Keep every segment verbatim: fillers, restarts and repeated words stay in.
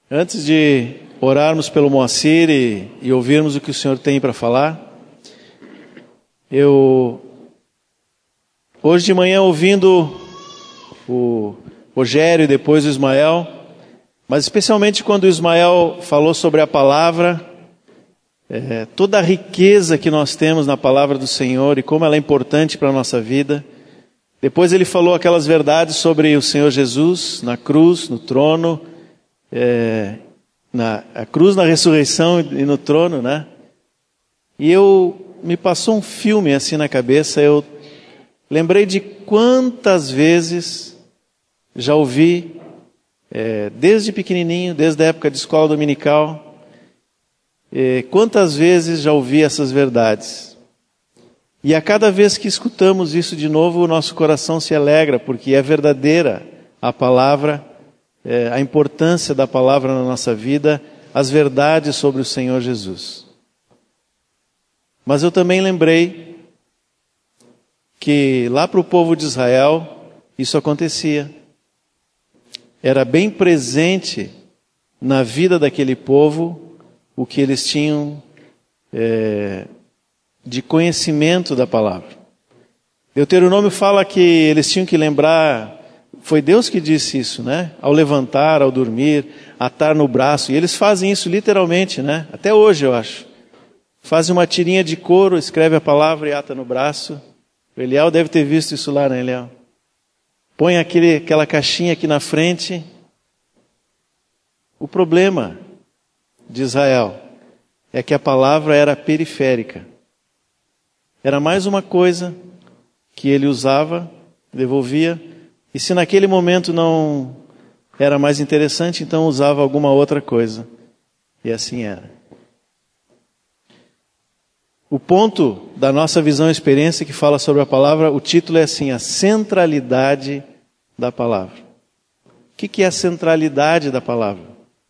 Antes de orarmos pelo Moacir e, e ouvirmos o que o Senhor tem para falar, eu, hoje de manhã ouvindo o Rogério e depois o Ismael, mas especialmente quando o Ismael falou sobre a palavra, é, toda a riqueza que nós temos na palavra do Senhor e como ela é importante para a nossa vida. Depois ele falou aquelas verdades sobre o Senhor Jesus na cruz, no trono, é, na a cruz, na ressurreição e no trono, né? E eu me passou um filme assim na cabeça. Eu lembrei de quantas vezes já ouvi, é, desde pequenininho, desde a época de escola dominical, é, quantas vezes já ouvi essas verdades. E a cada vez que escutamos isso de novo, o nosso coração se alegra, porque é verdadeira a palavra, é, a importância da palavra na nossa vida, as verdades sobre o Senhor Jesus. Mas eu também lembrei que lá para o povo de Israel, isso acontecia. Era bem presente na vida daquele povo o que eles tinham é, de conhecimento da palavra. Deuteronômio fala que eles tinham que lembrar, foi Deus que disse isso, né? Ao levantar, ao dormir, atar no braço. E eles fazem isso literalmente, né? Até hoje, eu acho. Fazem uma tirinha de couro, escreve a palavra e ata no braço. O Eliel deve ter visto isso lá, né, Eliel? Põe aquele, aquela caixinha aqui na frente. O problema de Israel é que a palavra era periférica. Era mais uma coisa que ele usava, devolvia, e se naquele momento não era mais interessante, então usava alguma outra coisa. E assim era. O ponto da nossa visão e experiência que fala sobre a palavra, o título é assim, a centralidade da palavra. O que é a centralidade da palavra?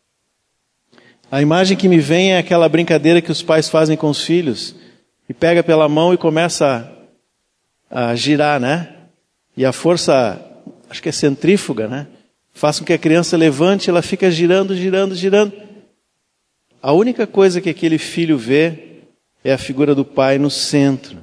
A imagem que me vem é aquela brincadeira que os pais fazem com os filhos, e pega pela mão e começa a, a girar, né? E a força, acho que é centrífuga, né? Faz com que a criança levante, ela fica girando, girando, girando. A única coisa que aquele filho vê é a figura do pai no centro.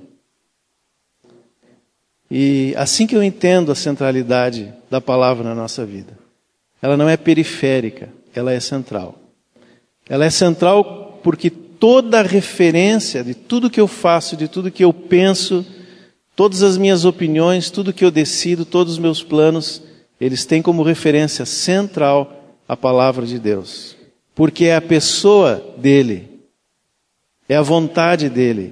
E assim que eu entendo a centralidade da palavra na nossa vida. Ela não é periférica, ela é central. Ela é central porque toda a referência de tudo que eu faço, de tudo que eu penso, todas as minhas opiniões, tudo que eu decido, todos os meus planos, eles têm como referência central a palavra de Deus. Porque é a pessoa dele. É a vontade dele.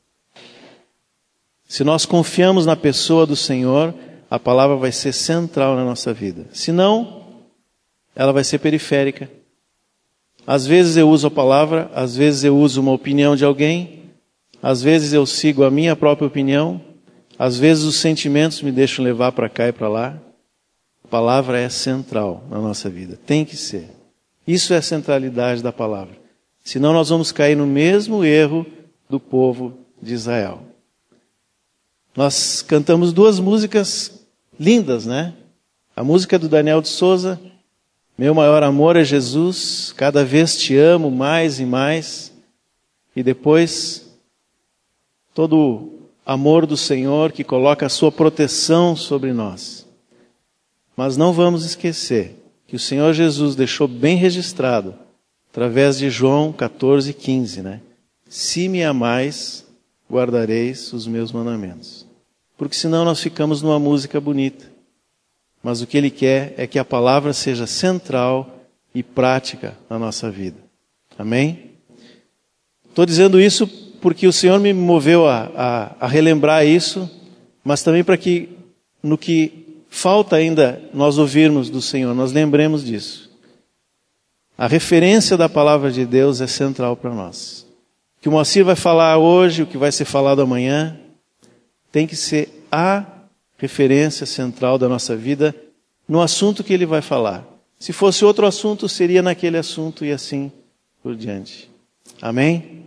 Se nós confiamos na pessoa do Senhor, a palavra vai ser central na nossa vida. Se não, ela vai ser periférica. Às vezes eu uso a palavra, às vezes eu uso uma opinião de alguém, às vezes eu sigo a minha própria opinião, às vezes os sentimentos me deixam levar para cá e para lá. A palavra é central na nossa vida. Tem que ser. Isso é a centralidade da palavra. Senão nós vamos cair no mesmo erro do povo de Israel. Nós cantamos duas músicas lindas, né? A música do Daniel de Souza, Meu Maior Amor é Jesus, Cada Vez Te Amo Mais e Mais. E depois, todo o amor do Senhor que coloca a sua proteção sobre nós. Mas não vamos esquecer que o Senhor Jesus deixou bem registrado através de João catorze, quinze, né? Se me amais, guardareis os meus mandamentos. Porque senão nós ficamos numa música bonita. Mas o que Ele quer é que a palavra seja central e prática na nossa vida. Amém? Estou dizendo isso porque o Senhor me moveu a, a, a relembrar isso, mas também para que no que falta ainda nós ouvirmos do Senhor, nós lembremos disso. A referência da palavra de Deus é central para nós. O que o Moacir vai falar hoje, o que vai ser falado amanhã, tem que ser a referência central da nossa vida no assunto que ele vai falar. Se fosse outro assunto, seria naquele assunto e assim por diante. Amém?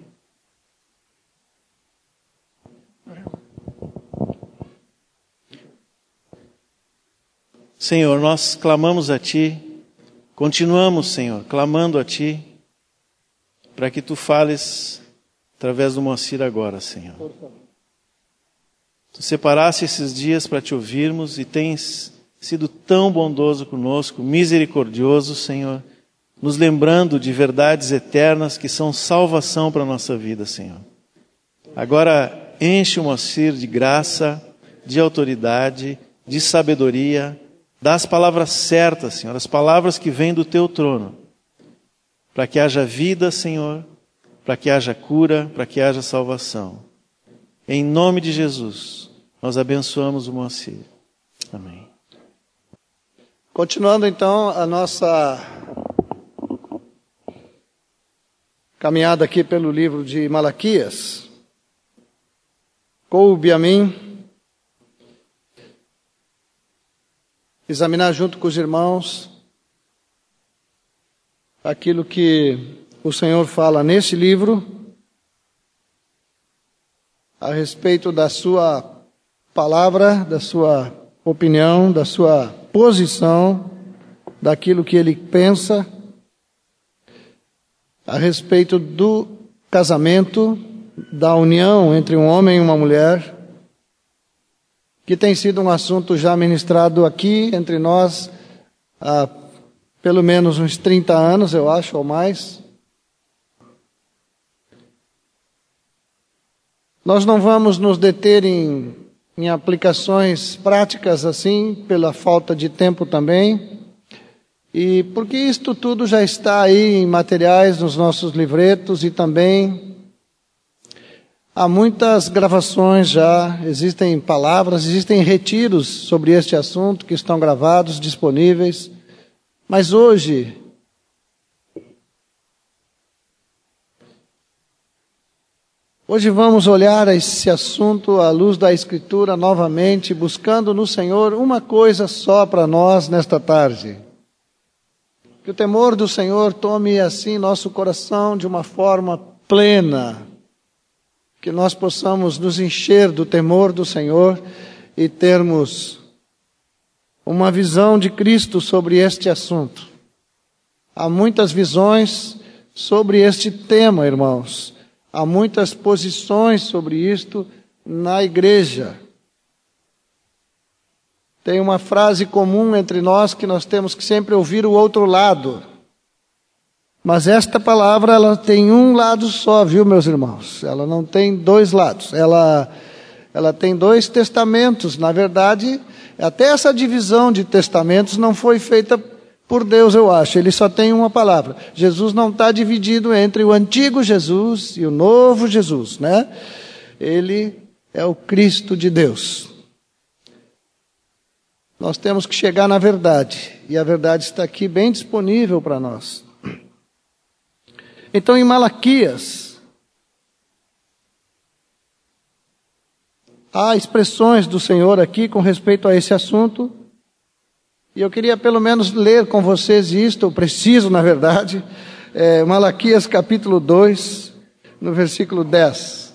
Senhor, nós clamamos a Ti Continuamos, Senhor, clamando a Ti, para que Tu fales através do Moacir agora, Senhor. Tu separaste esses dias para Te ouvirmos e tens sido tão bondoso conosco, misericordioso, Senhor, nos lembrando de verdades eternas que são salvação para a nossa vida, Senhor. Agora enche o Moacir de graça, de autoridade, de sabedoria, das palavras certas, Senhor, as palavras que vêm do Teu trono, para que haja vida, Senhor, para que haja cura, para que haja salvação. Em nome de Jesus, nós abençoamos o Moacir. Amém. Continuando então a nossa caminhada aqui pelo livro de Malaquias, coube a mim examinar junto com os irmãos aquilo que o Senhor fala nesse livro a respeito da sua palavra, da sua opinião, da sua posição, daquilo que ele pensa a respeito do casamento, da união entre um homem e uma mulher, que tem sido um assunto já ministrado aqui entre nós há pelo menos uns trinta anos, eu acho, ou mais. Nós não vamos nos deter em, em aplicações práticas assim, pela falta de tempo também, e porque isto tudo já está aí em materiais nos nossos livretos e também há muitas gravações já, existem palavras, existem retiros sobre este assunto que estão gravados, disponíveis. Mas hoje, hoje vamos olhar esse assunto à luz da Escritura novamente, buscando no Senhor uma coisa só para nós nesta tarde. Que o temor do Senhor tome assim nosso coração de uma forma plena, que nós possamos nos encher do temor do Senhor e termos uma visão de Cristo sobre este assunto. Há muitas visões sobre este tema, irmãos. Há muitas posições sobre isto na igreja. Tem uma frase comum entre nós que nós temos que sempre ouvir o outro lado. Mas esta palavra, ela tem um lado só, viu, meus irmãos? Ela não tem dois lados. Ela, ela tem dois testamentos. Na verdade, até essa divisão de testamentos não foi feita por Deus, eu acho. Ele só tem uma palavra. Jesus não está dividido entre o antigo Jesus e o novo Jesus, né? Ele é o Cristo de Deus. Nós temos que chegar na verdade. E a verdade está aqui bem disponível para nós. Então, em Malaquias, há expressões do Senhor aqui com respeito a esse assunto, e eu queria pelo menos ler com vocês isto, eu preciso, na verdade, é, Malaquias capítulo dois, no versículo dez.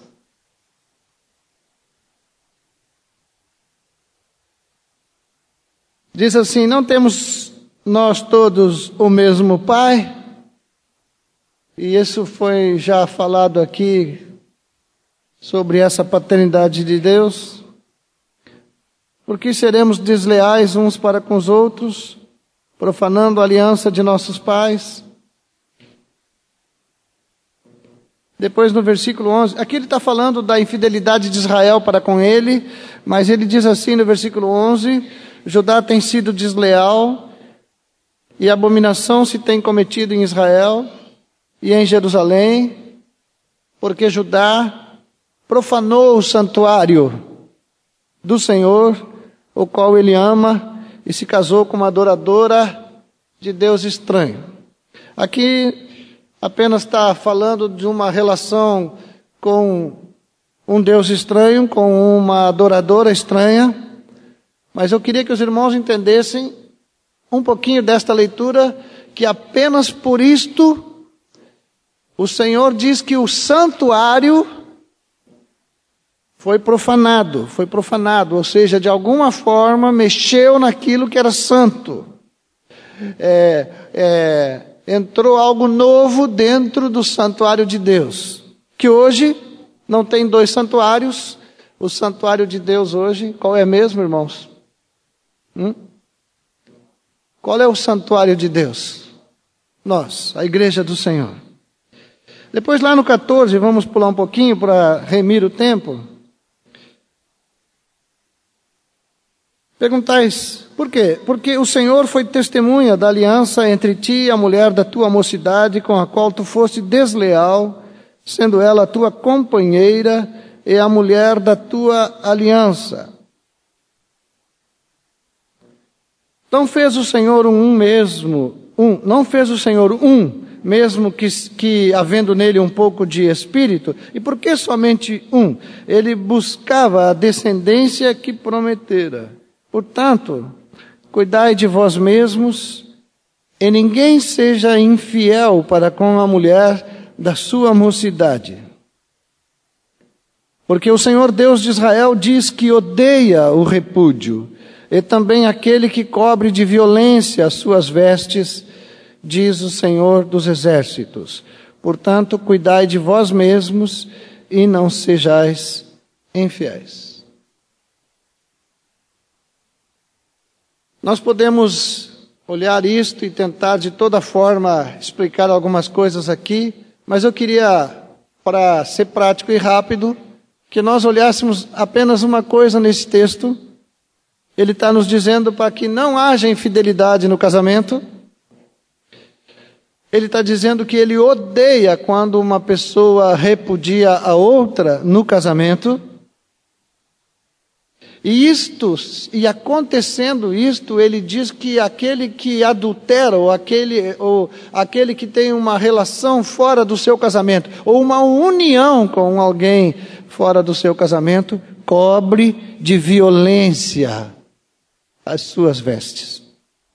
Diz assim: não temos nós todos o mesmo Pai? E isso foi já falado aqui sobre essa paternidade de Deus. Porque seremos desleais uns para com os outros, profanando a aliança de nossos pais. Depois no versículo onze, aqui ele está falando da infidelidade de Israel para com ele, mas ele diz assim no versículo onze, Judá tem sido desleal e abominação se tem cometido em Israel e em Jerusalém, porque Judá profanou o santuário do Senhor, o qual ele ama, e se casou com uma adoradora de Deus estranho. Aqui apenas está falando de uma relação com um Deus estranho, com uma adoradora estranha, mas eu queria que os irmãos entendessem um pouquinho desta leitura, que apenas por isto o Senhor diz que o santuário foi profanado, foi profanado, ou seja, de alguma forma mexeu naquilo que era santo. é, é, entrou algo novo dentro do santuário de Deus, que hoje não tem dois santuários. O santuário de Deus hoje, qual é mesmo, irmãos? Hum? Qual é o santuário de Deus? Nós, a igreja do Senhor. Depois lá no catorze, vamos pular um pouquinho para remir o tempo. Perguntais, por quê? Porque o Senhor foi testemunha da aliança entre ti e a mulher da tua mocidade, com a qual tu foste desleal, sendo ela a tua companheira e a mulher da tua aliança. Então fez o Senhor um mesmo, um, não fez o Senhor um, mesmo que, que havendo nele um pouco de espírito. E por que somente um? Ele buscava a descendência que prometera. Portanto, cuidai de vós mesmos, e ninguém seja infiel para com a mulher da sua mocidade. Porque o Senhor Deus de Israel diz que odeia o repúdio, e também aquele que cobre de violência as suas vestes, diz o Senhor dos exércitos. Portanto, cuidai de vós mesmos e não sejais infiéis. Nós podemos olhar isto e tentar de toda forma explicar algumas coisas aqui, mas eu queria, para ser prático e rápido, que nós olhássemos apenas uma coisa nesse texto. Ele está nos dizendo para que não haja infidelidade no casamento. Ele está dizendo que ele odeia quando uma pessoa repudia a outra no casamento. E isto, e acontecendo isto, ele diz que aquele que adultera, ou aquele, ou aquele que tem uma relação fora do seu casamento, ou uma união com alguém fora do seu casamento, cobre de violência as suas vestes.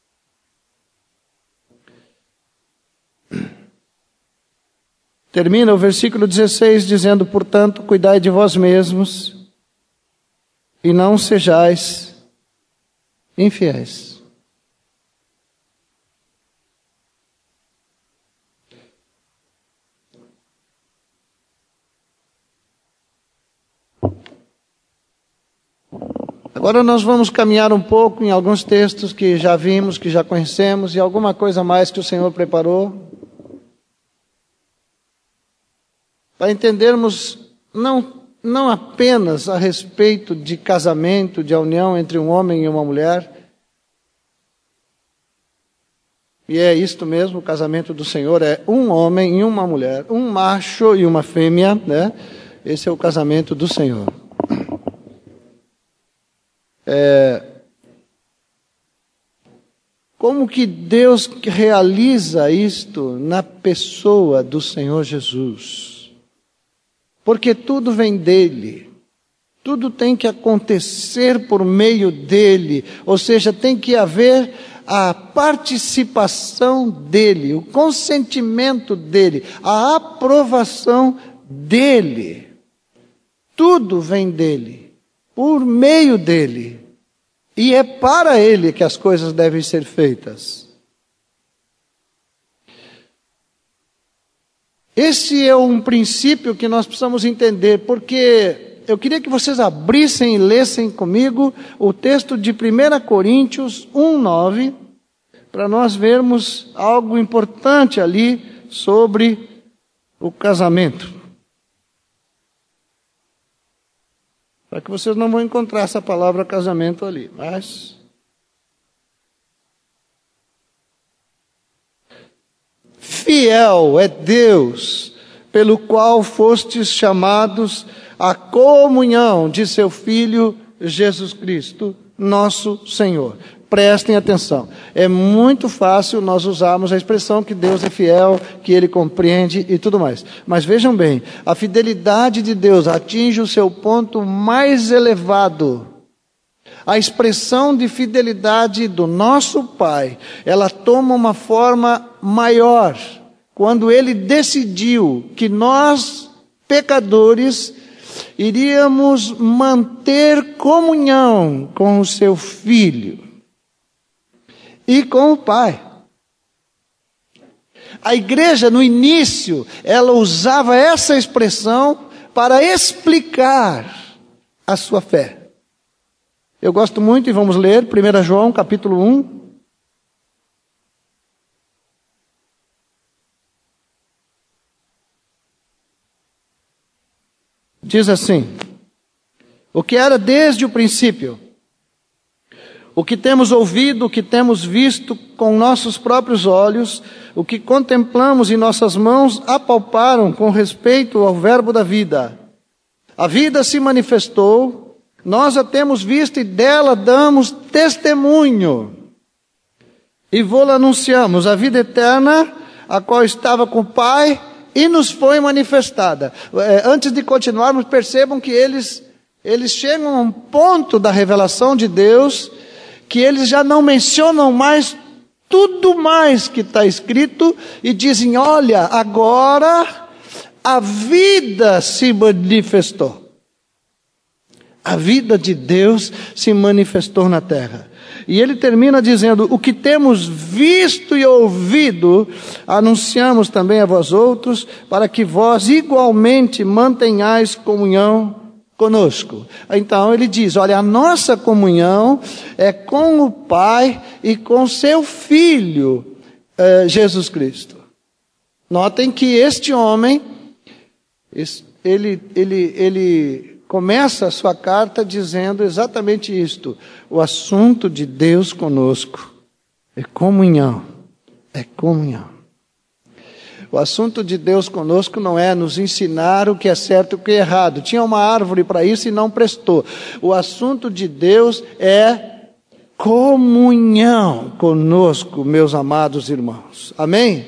Termina o versículo dezesseis dizendo, portanto, cuidai de vós mesmos e não sejais infiéis. Agora nós vamos caminhar um pouco em alguns textos que já vimos, que já conhecemos, e alguma coisa mais que o Senhor preparou, para entendermos não, não apenas a respeito de casamento, de união entre um homem e uma mulher, e é isto mesmo, o casamento do Senhor é um homem e uma mulher, um macho e uma fêmea, né? Esse é o casamento do Senhor. É, como que Deus realiza isto na pessoa do Senhor Jesus? Porque tudo vem dele, tudo tem que acontecer por meio dele, ou seja, tem que haver a participação dele, o consentimento dele, a aprovação dele. Tudo vem dele, por meio dele. E é para ele que as coisas devem ser feitas. Esse é um princípio que nós precisamos entender, porque eu queria que vocês abrissem e lessem comigo o texto de primeira Coríntios um, nove, para nós vermos algo importante ali sobre o casamento. Para que vocês não vão encontrar essa palavra casamento ali, mas... Fiel é Deus, pelo qual fostes chamados à comunhão de seu Filho Jesus Cristo, nosso Senhor. Prestem atenção, é muito fácil nós usarmos a expressão que Deus é fiel, que Ele compreende e tudo mais. Mas vejam bem, a fidelidade de Deus atinge o seu ponto mais elevado. A expressão de fidelidade do nosso Pai, ela toma uma forma maior, quando Ele decidiu que nós, pecadores, iríamos manter comunhão com o seu Filho e com o Pai. A igreja, no início, ela usava essa expressão para explicar a sua fé. Eu gosto muito, e vamos ler primeiro João, capítulo um. Diz assim: o que era desde o princípio, o que temos ouvido, o que temos visto com nossos próprios olhos, o que contemplamos e nossas mãos apalparam com respeito ao verbo da vida. A vida se manifestou, nós a temos visto e dela damos testemunho. E vô-la anunciamos, a vida eterna, a qual estava com o Pai e nos foi manifestada. É, antes de continuarmos, percebam que eles, eles chegam a um ponto da revelação de Deus que eles já não mencionam mais tudo mais que está escrito e dizem, olha, agora a vida se manifestou. A vida de Deus se manifestou na terra. E ele termina dizendo, o que temos visto e ouvido, anunciamos também a vós outros, para que vós igualmente mantenhais comunhão conosco. Então ele diz, olha, a nossa comunhão é com o Pai e com seu Filho, eh, Jesus Cristo. Notem que este homem, ele, ele, ele começa a sua carta dizendo exatamente isto. O assunto de Deus conosco é comunhão, é comunhão. O assunto de Deus conosco não é nos ensinar o que é certo e o que é errado. Tinha uma árvore para isso e não prestou. O assunto de Deus é comunhão conosco, meus amados irmãos. Amém?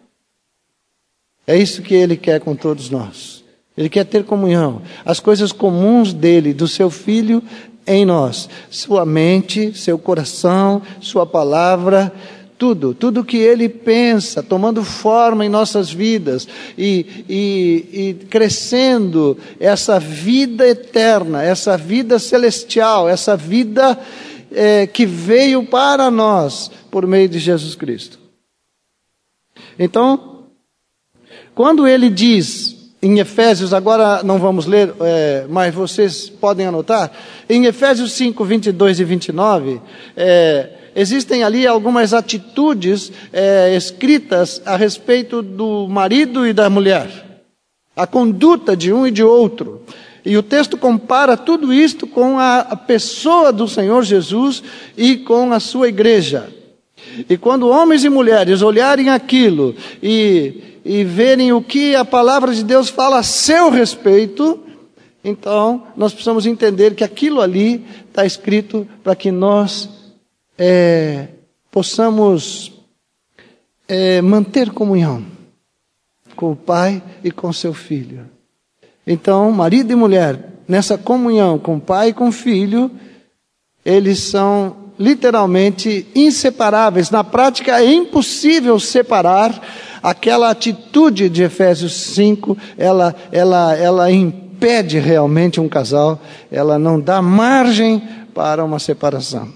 É isso que Ele quer com todos nós. Ele quer ter comunhão. As coisas comuns dele, do seu Filho em nós. Sua mente, seu coração, sua palavra, tudo, tudo que Ele pensa, tomando forma em nossas vidas e, e, e crescendo essa vida eterna, essa vida celestial, essa vida é, que veio para nós por meio de Jesus Cristo. Então, quando Ele diz em Efésios, agora não vamos ler, é, mas vocês podem anotar, em Efésios cinco, vinte e dois e vinte e nove, é, existem ali algumas atitudes é, escritas a respeito do marido e da mulher. A conduta de um e de outro. E o texto compara tudo isto com a, a pessoa do Senhor Jesus e com a sua igreja. E quando homens e mulheres olharem aquilo e, e verem o que a palavra de Deus fala a seu respeito, então nós precisamos entender que aquilo ali está escrito para que nós É, possamos é, manter comunhão com o Pai e com seu Filho. Então, marido e mulher, nessa comunhão com o Pai e com o Filho, eles são literalmente inseparáveis. Na prática é impossível separar aquela atitude de Efésios cinco, ela, ela, ela impede realmente um casal, ela não dá margem para uma separação.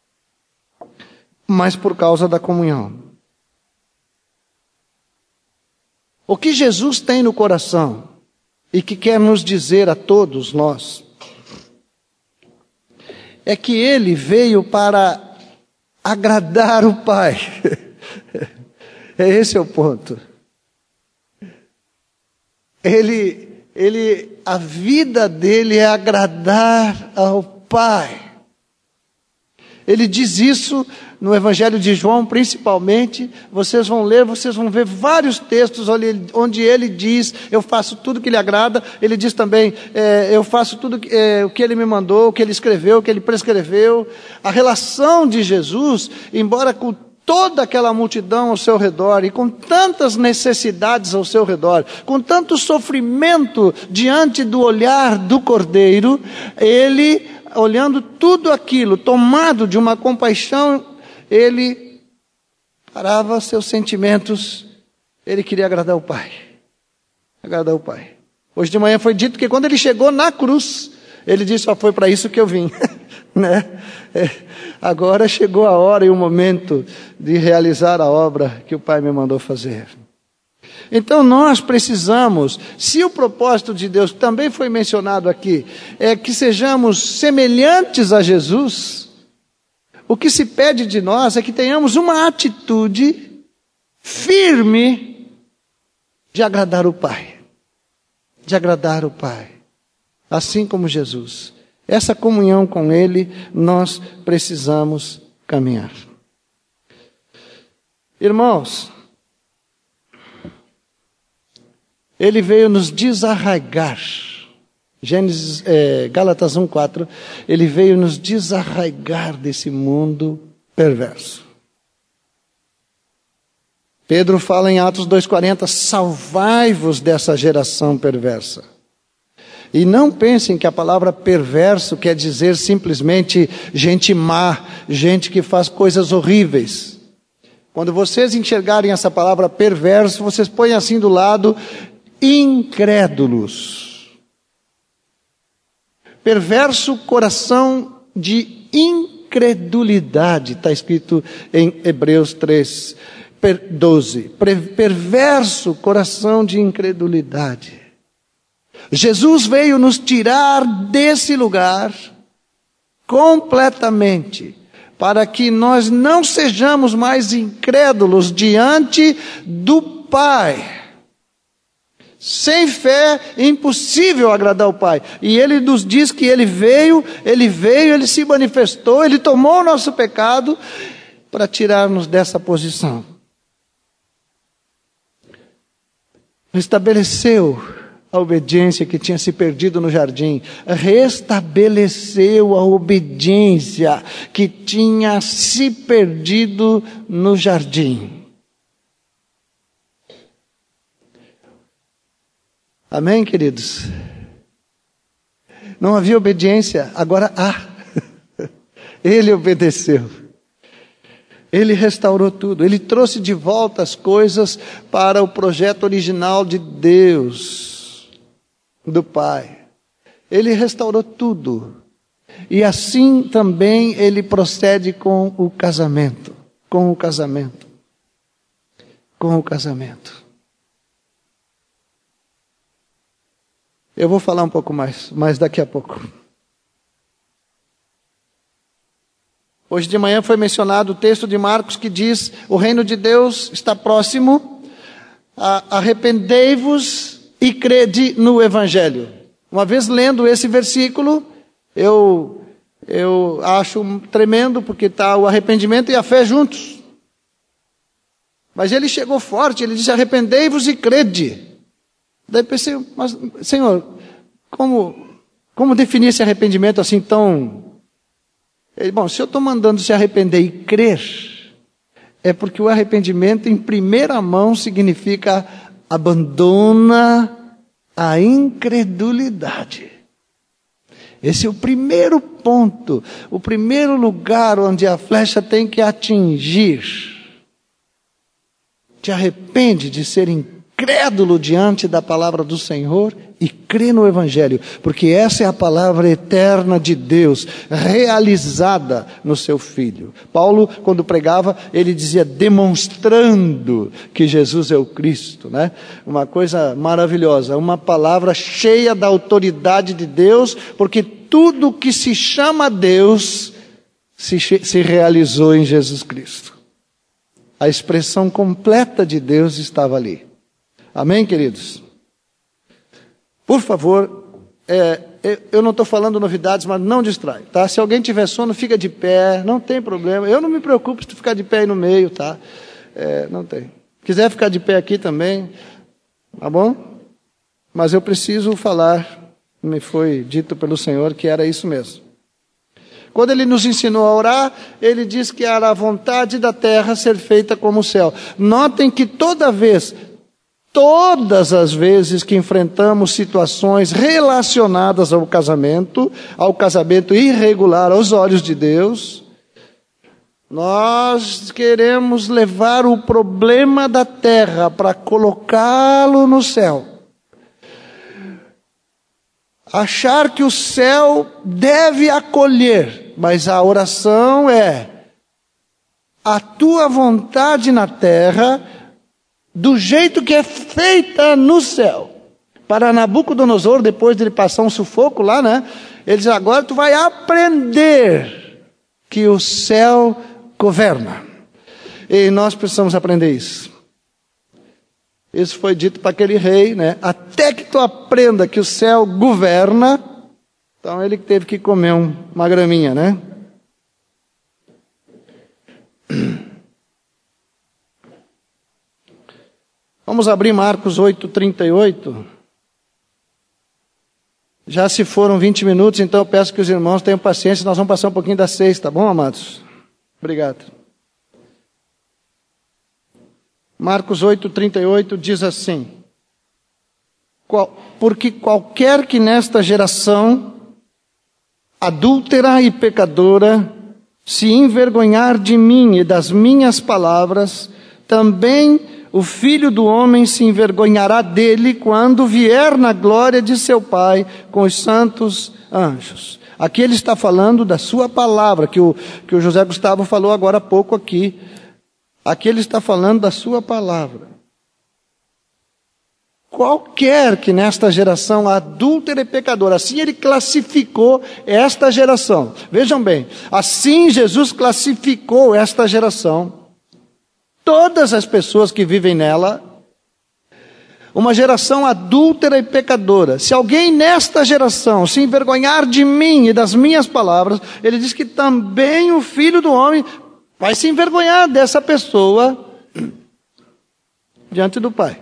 Mas por causa da comunhão. O que Jesus tem no coração e que quer nos dizer a todos nós é que Ele veio para agradar o Pai. É esse é o ponto. Ele, ele, a vida dele é agradar ao Pai. Ele diz isso no Evangelho de João, principalmente. Vocês vão ler, vocês vão ver vários textos onde ele diz, eu faço tudo que lhe agrada. Ele diz também, é, eu faço tudo é, o que ele me mandou, o que ele escreveu, o que ele prescreveu. A relação de Jesus, embora com toda aquela multidão ao seu redor e com tantas necessidades ao seu redor, com tanto sofrimento diante do olhar do Cordeiro, ele, olhando tudo aquilo, tomado de uma compaixão, ele parava seus sentimentos, ele queria agradar o Pai. Agradar o Pai. Hoje de manhã foi dito que quando ele chegou na cruz, ele disse, só foi para isso que eu vim. né? É, agora chegou a hora e o momento de realizar a obra que o Pai me mandou fazer. Então nós precisamos, se o propósito de Deus, que também foi mencionado aqui, é que sejamos semelhantes a Jesus, o que se pede de nós é que tenhamos uma atitude firme de agradar o Pai. De agradar o Pai. Assim como Jesus. Essa comunhão com Ele, nós precisamos caminhar. Irmãos, Ele veio nos desarraigar. Gênesis, é, Gálatas um, quatro. Ele veio nos desarraigar desse mundo perverso. Pedro fala em Atos dois, quarenta, salvai-vos dessa geração perversa. E não pensem que a palavra perverso quer dizer simplesmente gente má, gente que faz coisas horríveis. Quando vocês enxergarem essa palavra perverso, vocês põem assim do lado, incrédulos. Perverso coração de incredulidade, está escrito em Hebreus três, doze. Perverso coração de incredulidade. Jesus veio nos tirar desse lugar completamente, para que nós não sejamos mais incrédulos diante do Pai. Sem fé é impossível agradar o Pai. E Ele nos diz que Ele veio, Ele veio, Ele se manifestou, Ele tomou o nosso pecado para tirar-nos dessa posição. Estabeleceu a obediência que tinha se perdido no jardim, restabeleceu a obediência que tinha se perdido no jardim. Amém, queridos? Não havia obediência, agora há. Ele obedeceu. Ele restaurou tudo. Ele trouxe de volta as coisas para o projeto original de Deus. Do Pai. Ele restaurou tudo. E assim também ele procede com o casamento. Com o casamento. Com o casamento. Eu vou falar um pouco mais, mas daqui a pouco. Hoje de manhã foi mencionado o texto de Marcos que diz: o reino de Deus está próximo, arrependei-vos e crede no Evangelho. Uma vez lendo esse versículo, eu, eu acho tremendo, porque está o arrependimento e a fé juntos. Mas ele chegou forte, ele disse: arrependei-vos e crede. Daí pensei, mas Senhor, como, como definir esse arrependimento assim tão... Ele, bom, se eu estou mandando se arrepender e crer, é porque o arrependimento em primeira mão significa abandona a incredulidade. Esse é o primeiro ponto, o primeiro lugar onde a flecha tem que atingir. Te arrepende de ser incrédulo diante da palavra do Senhor e crê no Evangelho, porque essa é a palavra eterna de Deus, realizada no seu Filho. Paulo, quando pregava, ele dizia, demonstrando que Jesus é o Cristo, né? Uma coisa maravilhosa, uma palavra cheia da autoridade de Deus, porque tudo que se chama Deus se, se realizou em Jesus Cristo. A expressão completa de Deus estava ali. Amém, queridos? Por favor, é, eu não estou falando novidades, mas não distrai, tá? Se alguém tiver sono, fica de pé, não tem problema. Eu não me preocupo se tu ficar de pé aí no meio, tá? É, não tem. Quiser ficar de pé aqui também, tá bom? Mas eu preciso falar, me foi dito pelo Senhor que era isso mesmo. Quando ele nos ensinou a orar, ele diz que era a vontade da terra ser feita como o céu. Notem que toda vez... Todas as vezes que enfrentamos situações relacionadas ao casamento, ao casamento irregular aos olhos de Deus, nós queremos levar o problema da terra para colocá-lo no céu. Achar que o céu deve acolher, mas a oração é: a tua vontade na terra do jeito que é feita no céu. Para Nabucodonosor, depois de ele passar um sufoco lá, né? Ele diz, agora tu vai aprender que o céu governa. E nós precisamos aprender isso. Isso foi dito para aquele rei, né? Até que tu aprenda que o céu governa. Então ele teve que comer um, uma graminha, né? Vamos abrir Marcos oito, trinta e oito. Já se foram vinte minutos, então eu peço que os irmãos tenham paciência. Nós vamos passar um pouquinho das seis, tá bom, amados? Obrigado. Marcos oito, trinta e oito diz assim: Qual, porque qualquer que nesta geração adúltera e pecadora se envergonhar de mim e das minhas palavras, também o Filho do Homem se envergonhará dele quando vier na glória de seu Pai com os santos anjos. Aqui ele está falando da sua palavra, que o, que o José Gustavo falou agora há pouco aqui. Aqui ele está falando da sua palavra. Qualquer que nesta geração adúltera e pecadora, assim ele classificou esta geração. Vejam bem, assim Jesus classificou esta geração. Todas as pessoas que vivem nela, uma geração adúltera e pecadora. Se alguém nesta geração se envergonhar de mim e das minhas palavras, ele diz que também o Filho do Homem vai se envergonhar dessa pessoa diante do Pai.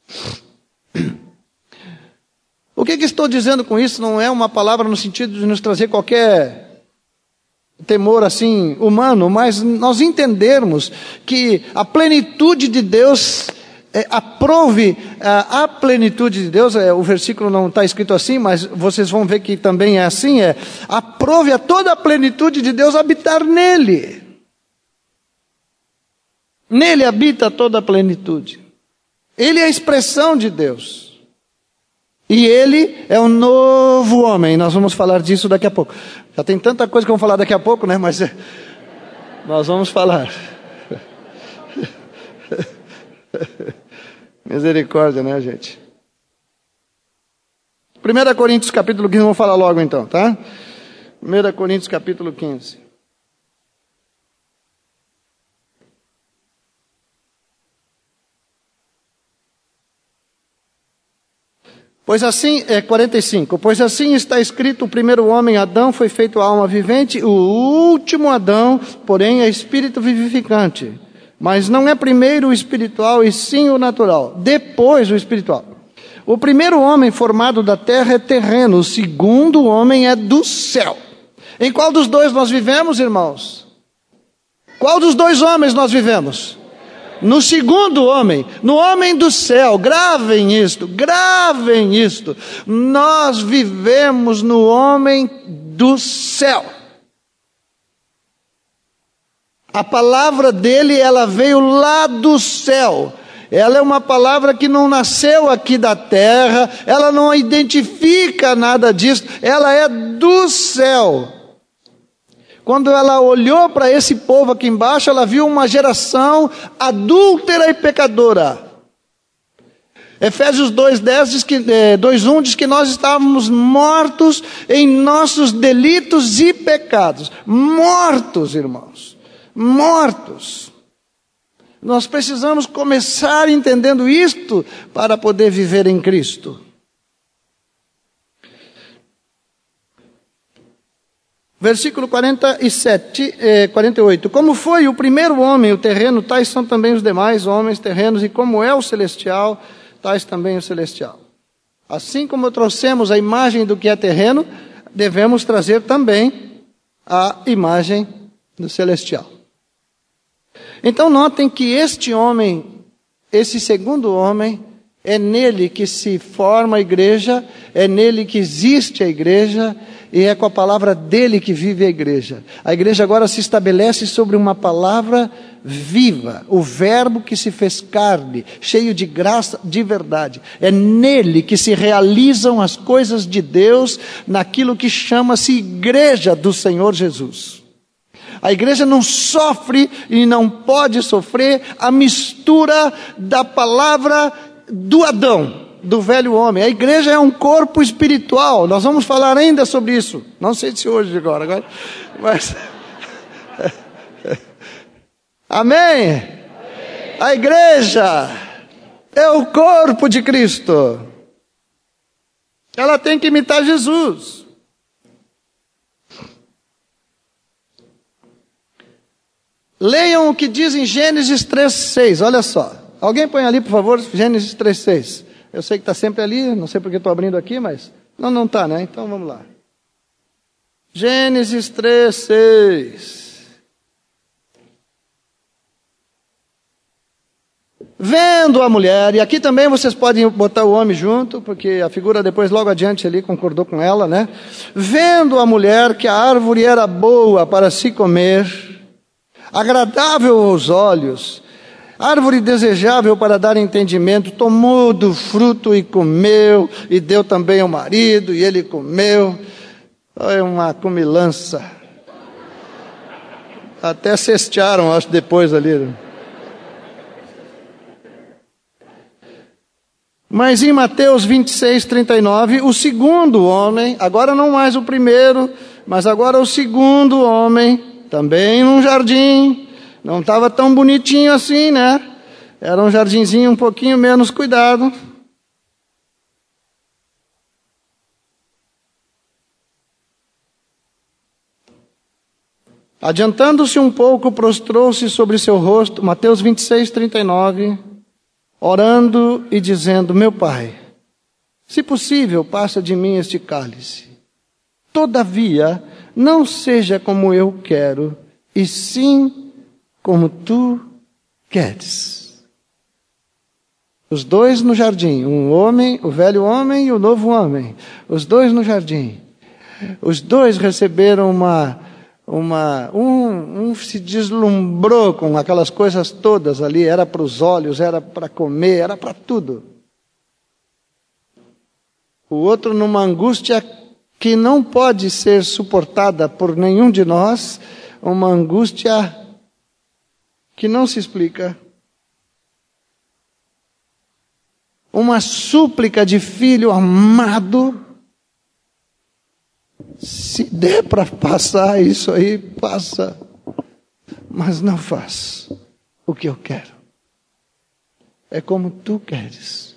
O que, que estou dizendo com isso? Não é uma palavra no sentido de nos trazer qualquer temor assim humano, mas nós entendermos que a plenitude de Deus é, aprove a, a plenitude de Deus. É, o versículo não está escrito assim, mas vocês vão ver que também é assim, é aprove a toda a plenitude de Deus habitar nele. Nele habita toda a plenitude. Ele é a expressão de Deus. E ele é o novo homem. Nós vamos falar disso daqui a pouco. Já tem tanta coisa que vamos falar daqui a pouco, né? Mas nós vamos falar. Misericórdia, né, gente? primeira Coríntios capítulo quinze, vamos falar logo então, tá? primeira Coríntios capítulo quinze. Pois assim, é quarenta e cinco, pois assim está escrito, o primeiro homem, Adão, foi feito alma vivente, o último Adão, porém, é espírito vivificante. Mas não é primeiro o espiritual, e sim o natural, depois o espiritual. O primeiro homem formado da terra é terreno, o segundo homem é do céu. Em qual dos dois nós vivemos, irmãos? Qual dos dois homens nós vivemos? No segundo homem, no homem do céu. Gravem isto, gravem isto. Nós vivemos no homem do céu. A palavra dele, ela veio lá do céu. Ela é uma palavra que não nasceu aqui da terra, ela não identifica nada disso, ela é do céu. Quando ela olhou para esse povo aqui embaixo, ela viu uma geração adúltera e pecadora. Efésios dois, dez diz que, eh, dois, um diz que nós estávamos mortos em nossos delitos e pecados. Mortos, irmãos. Mortos. Nós precisamos começar entendendo isto para poder viver em Cristo. Versículo quarenta e sete, eh, quarenta e oito. Como foi o primeiro homem, o terreno, tais são também os demais homens terrenos, e como é o celestial, tais também o celestial. Assim como trouxemos a imagem do que é terreno, devemos trazer também a imagem do celestial. Então notem que este homem, esse segundo homem, é nele que se forma a igreja, é nele que existe a igreja, e é com a palavra dele que vive a igreja. A igreja agora se estabelece sobre uma palavra viva, o verbo que se fez carne, cheio de graça, de verdade. É nele que se realizam as coisas de Deus, naquilo que chama-se igreja do Senhor Jesus. A igreja não sofre e não pode sofrer a mistura da palavra do Adão, do velho homem. A igreja é um corpo espiritual. Nós vamos falar ainda sobre isso. Não sei se hoje agora, agora mas... Amém? Amém? A igreja é o corpo de Cristo. Ela tem que imitar Jesus. Leiam o que diz em Gênesis três, seis. Olha só. Alguém põe ali, por favor, Gênesis três, seis. Eu sei que está sempre ali, não sei porque estou abrindo aqui, mas... Não, não está, né? Então vamos lá. Gênesis três, seis. Vendo a mulher, e aqui também vocês podem botar o homem junto, porque a figura depois, logo adiante ali, concordou com ela, né? Vendo a mulher que a árvore era boa para se comer, agradável aos olhos, árvore desejável para dar entendimento, tomou do fruto e comeu, e deu também ao marido, e ele comeu. Foi uma comilança. Até cestearam, acho, depois ali. Mas em Mateus vinte e seis, trinta e nove, o segundo homem, agora não mais o primeiro, mas agora o segundo homem, também num jardim, não estava tão bonitinho assim, né? Era um jardinzinho um pouquinho menos cuidado. Adiantando-se um pouco, prostrou-se sobre seu rosto, Mateus vinte e seis, trinta e nove, orando e dizendo: meu Pai, se possível, passa de mim este cálice. Todavia, não seja como eu quero, e sim como tu queres. Os dois no jardim, um homem, o velho homem e o novo homem. Os dois no jardim. Os dois receberam uma... uma um, um se deslumbrou com aquelas coisas todas ali. Era para os olhos, era para comer, era para tudo. O outro numa angústia que não pode ser suportada por nenhum de nós. Uma angústia que não se explica. Uma súplica de filho amado. Se der para passar isso aí, passa. Mas não faz o que eu quero. É como tu queres.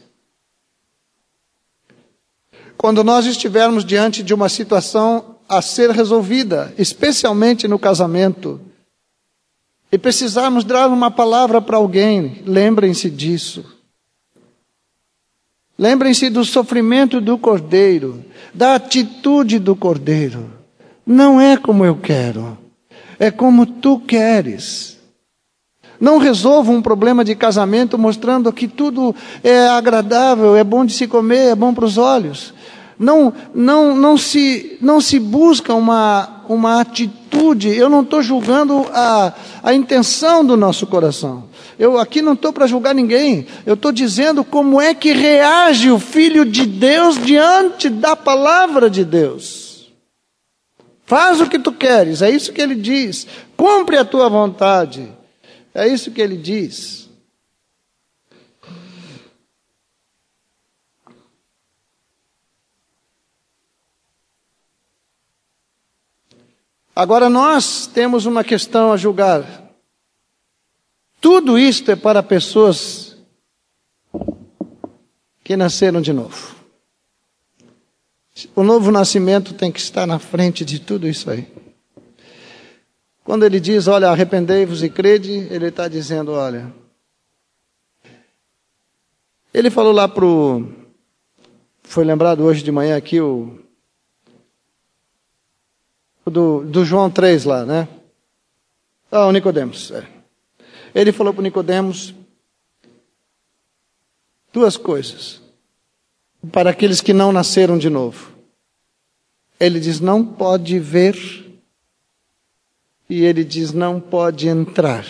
Quando nós estivermos diante de uma situação a ser resolvida, especialmente no casamento, e precisarmos dar uma palavra para alguém, lembrem-se disso. Lembrem-se do sofrimento do Cordeiro, da atitude do Cordeiro. Não é como eu quero, é como tu queres. Não resolva um problema de casamento mostrando que tudo é agradável, é bom de se comer, é bom para os olhos. Não, não, não, se, não se busca uma, uma atitude. Eu não estou julgando a, a intenção do nosso coração. Eu aqui não estou para julgar ninguém. Eu estou dizendo como é que reage o Filho de Deus diante da palavra de Deus. Faz o que tu queres, é isso que ele diz. Cumpre a tua vontade, é isso que ele diz. Agora nós temos uma questão a julgar. Tudo isto é para pessoas que nasceram de novo. O novo nascimento tem que estar na frente de tudo isso aí. Quando ele diz, olha, arrependei-vos e crede, ele está dizendo, olha... Ele falou lá para o... Foi lembrado hoje de manhã aqui o... Do, do João três lá, né? Ah, o Nicodemos. É. Ele falou para o Nicodemos duas coisas. Para aqueles que não nasceram de novo. Ele diz, não pode ver. E ele diz, não pode entrar.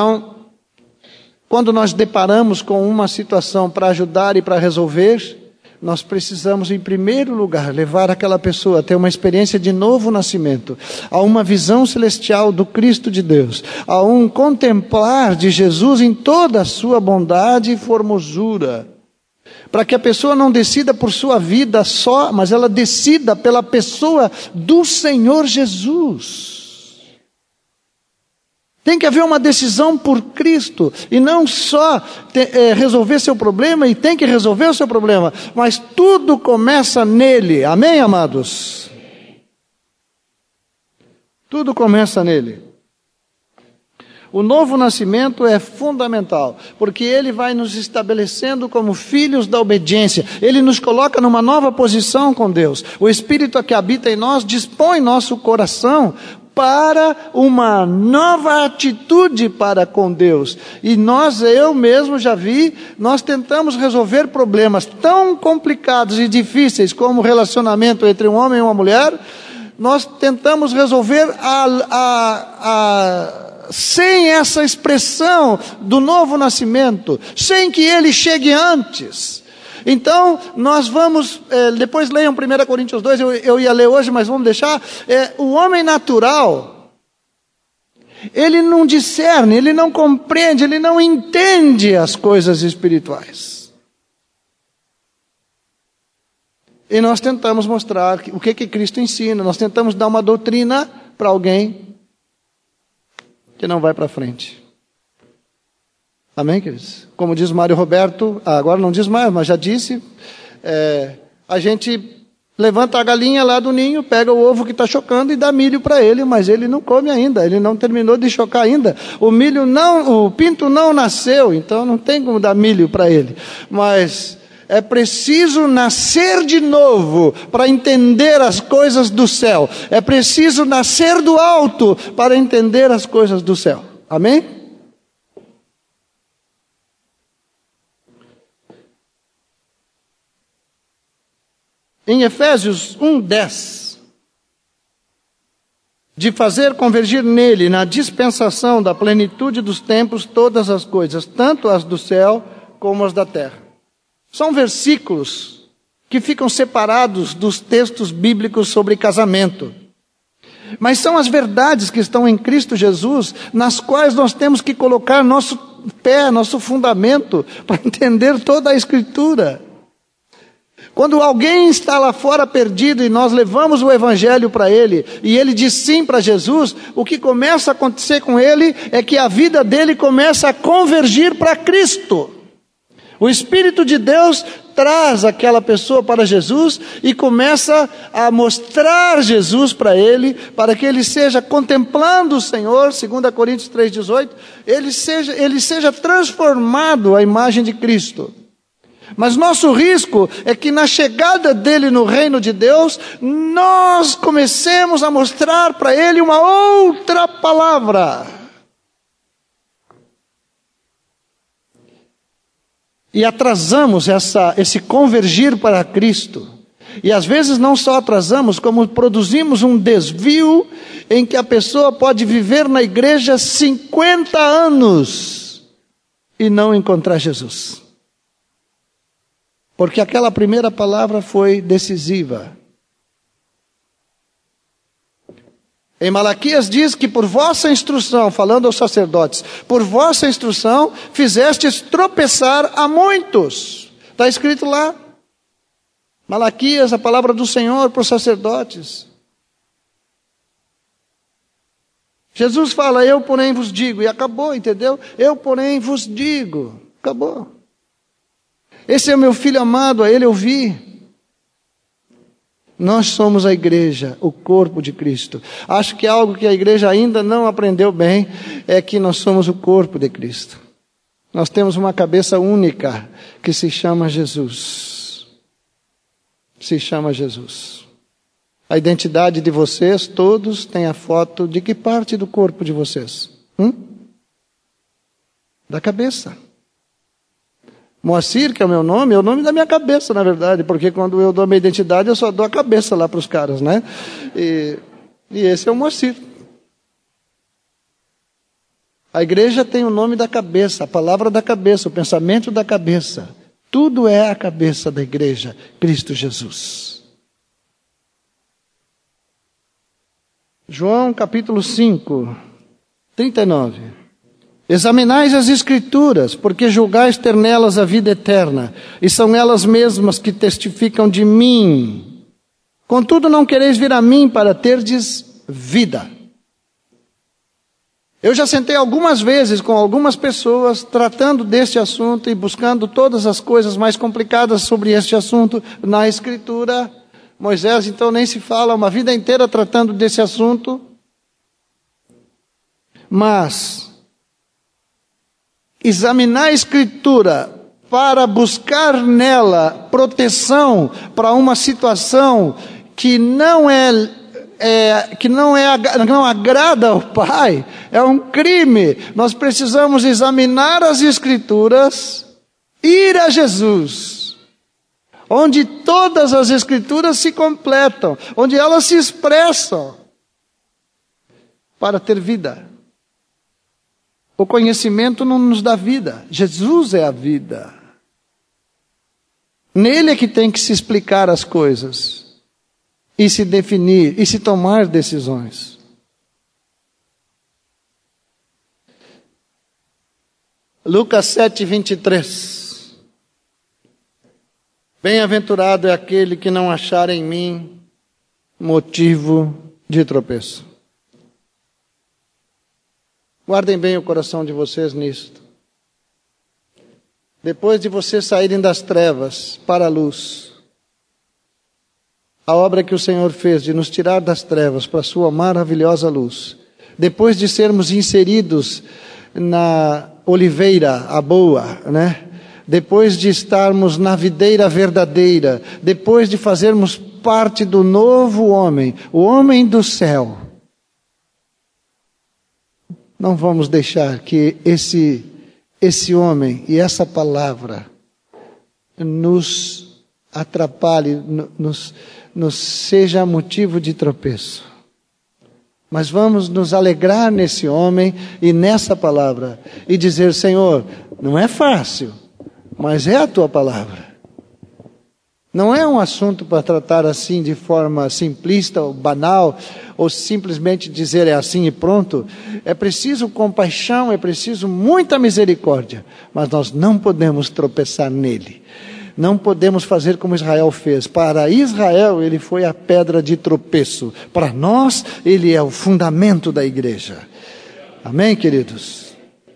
Então, quando nós deparamos com uma situação para ajudar e para resolver, nós precisamos, em primeiro lugar, levar aquela pessoa a ter uma experiência de novo nascimento, a uma visão celestial do Cristo de Deus, a um contemplar de Jesus em toda a sua bondade e formosura, para que a pessoa não decida por sua vida só, mas ela decida pela pessoa do Senhor Jesus. Tem que haver uma decisão por Cristo, e não só te, é, resolver seu problema, e tem que resolver o seu problema, mas tudo começa nele. Amém, amados? Tudo começa nele. O novo nascimento é fundamental, porque ele vai nos estabelecendo como filhos da obediência. Ele nos coloca numa nova posição com Deus. O Espírito que habita em nós dispõe nosso coração para uma nova atitude para com Deus. E nós, eu mesmo já vi, nós tentamos resolver problemas tão complicados e difíceis como o relacionamento entre um homem e uma mulher. Nós tentamos resolver a, a, a, sem essa expressão do novo nascimento, sem que ele chegue antes. Então, nós vamos, é, depois leiam primeira Coríntios dois, eu, eu ia ler hoje, mas vamos deixar. É, o homem natural, ele não discerne, ele não compreende, ele não entende as coisas espirituais. E nós tentamos mostrar o que, que Cristo ensina, nós tentamos dar uma doutrina para alguém que não vai para frente. Amém, queridos? Como diz Mário Roberto, agora não diz mais, mas já disse, é, a gente levanta a galinha lá do ninho, pega o ovo que está chocando e dá milho para ele, mas ele não come ainda, ele não terminou de chocar ainda. O milho não, o pinto não nasceu, então não tem como dar milho para ele. Mas é preciso nascer de novo para entender as coisas do céu. É preciso nascer do alto para entender as coisas do céu. Amém? Em Efésios um, dez, de fazer convergir nele, na dispensação da plenitude dos tempos, todas as coisas, tanto as do céu como as da terra. São versículos que ficam separados dos textos bíblicos sobre casamento. Mas são as verdades que estão em Cristo Jesus, nas quais nós temos que colocar nosso pé, nosso fundamento, para entender toda a Escritura. Quando alguém está lá fora perdido e nós levamos o evangelho para ele, e ele diz sim para Jesus, o que começa a acontecer com ele é que a vida dele começa a convergir para Cristo. O Espírito de Deus traz aquela pessoa para Jesus e começa a mostrar Jesus para ele, para que ele seja, contemplando o Senhor, segundo Coríntios três, dezoito, ele seja, ele seja transformado à imagem de Cristo. Mas nosso risco é que na chegada dele no reino de Deus, nós comecemos a mostrar para ele uma outra palavra. E atrasamos essa, esse convergir para Cristo. E às vezes não só atrasamos, como produzimos um desvio em que a pessoa pode viver na igreja cinquenta anos e não encontrar Jesus. Porque aquela primeira palavra foi decisiva. Em Malaquias diz que por vossa instrução, falando aos sacerdotes, por vossa instrução fizestes tropeçar a muitos. Está escrito lá. Malaquias, a palavra do Senhor para os sacerdotes. Jesus fala, eu porém vos digo, e acabou, entendeu? Eu porém vos digo, acabou. Esse é o meu filho amado, a ele eu vi. Nós somos a igreja, o corpo de Cristo. Acho que algo que a igreja ainda não aprendeu bem é que nós somos o corpo de Cristo. Nós temos uma cabeça única que se chama Jesus. Se chama Jesus. A identidade de vocês, todos, tem a foto de que parte do corpo de vocês? Hum? Da cabeça. Moacir, que é o meu nome, é o nome da minha cabeça, na verdade, porque quando eu dou a minha identidade, eu só dou a cabeça lá para os caras, né? E, e esse é o Moacir. A igreja tem o nome da cabeça, a palavra da cabeça, o pensamento da cabeça, Tudo é a cabeça da igreja, Cristo Jesus. João capítulo cinco, trinta e nove. Examinais as Escrituras, porque julgais ter nelas a vida eterna, e são elas mesmas que testificam de mim. Contudo, não quereis vir a mim para terdes vida. Eu já sentei algumas vezes com algumas pessoas tratando deste assunto e buscando todas as coisas mais complicadas sobre este assunto na Escritura. Moisés, então, nem se fala, uma vida inteira tratando desse assunto. Mas examinar a Escritura para buscar nela proteção para uma situação que não é, é que não é não agrada ao Pai, é um crime. Nós precisamos examinar as Escrituras, ir a Jesus, onde todas as Escrituras se completam, onde elas se expressam para ter vida. O conhecimento não nos dá vida. Jesus é a vida. Nele é que tem que se explicar as coisas, e se definir, e se tomar decisões. Lucas sete, vinte e três. Bem-aventurado é aquele que não achar em mim motivo de tropeço. Guardem bem o coração de vocês nisto. Depois de vocês saírem das trevas para a luz, a obra que o Senhor fez de nos tirar das trevas para a sua maravilhosa luz, depois de sermos inseridos na oliveira, a boa, né? Depois de estarmos na videira verdadeira, depois de fazermos parte do novo homem, o homem do céu, não vamos deixar que esse, esse homem e essa palavra nos atrapalhe, nos, nos seja motivo de tropeço. Mas vamos nos alegrar nesse homem e nessa palavra e dizer: Senhor, não é fácil, mas é a tua palavra. Não é um assunto para tratar assim de forma simplista ou banal, ou simplesmente dizer é assim e pronto. É preciso compaixão, é preciso muita misericórdia, mas nós não podemos tropeçar nele. Não podemos fazer como Israel fez. Para Israel ele foi a pedra de tropeço. Para nós ele é o fundamento da igreja. Amém, queridos?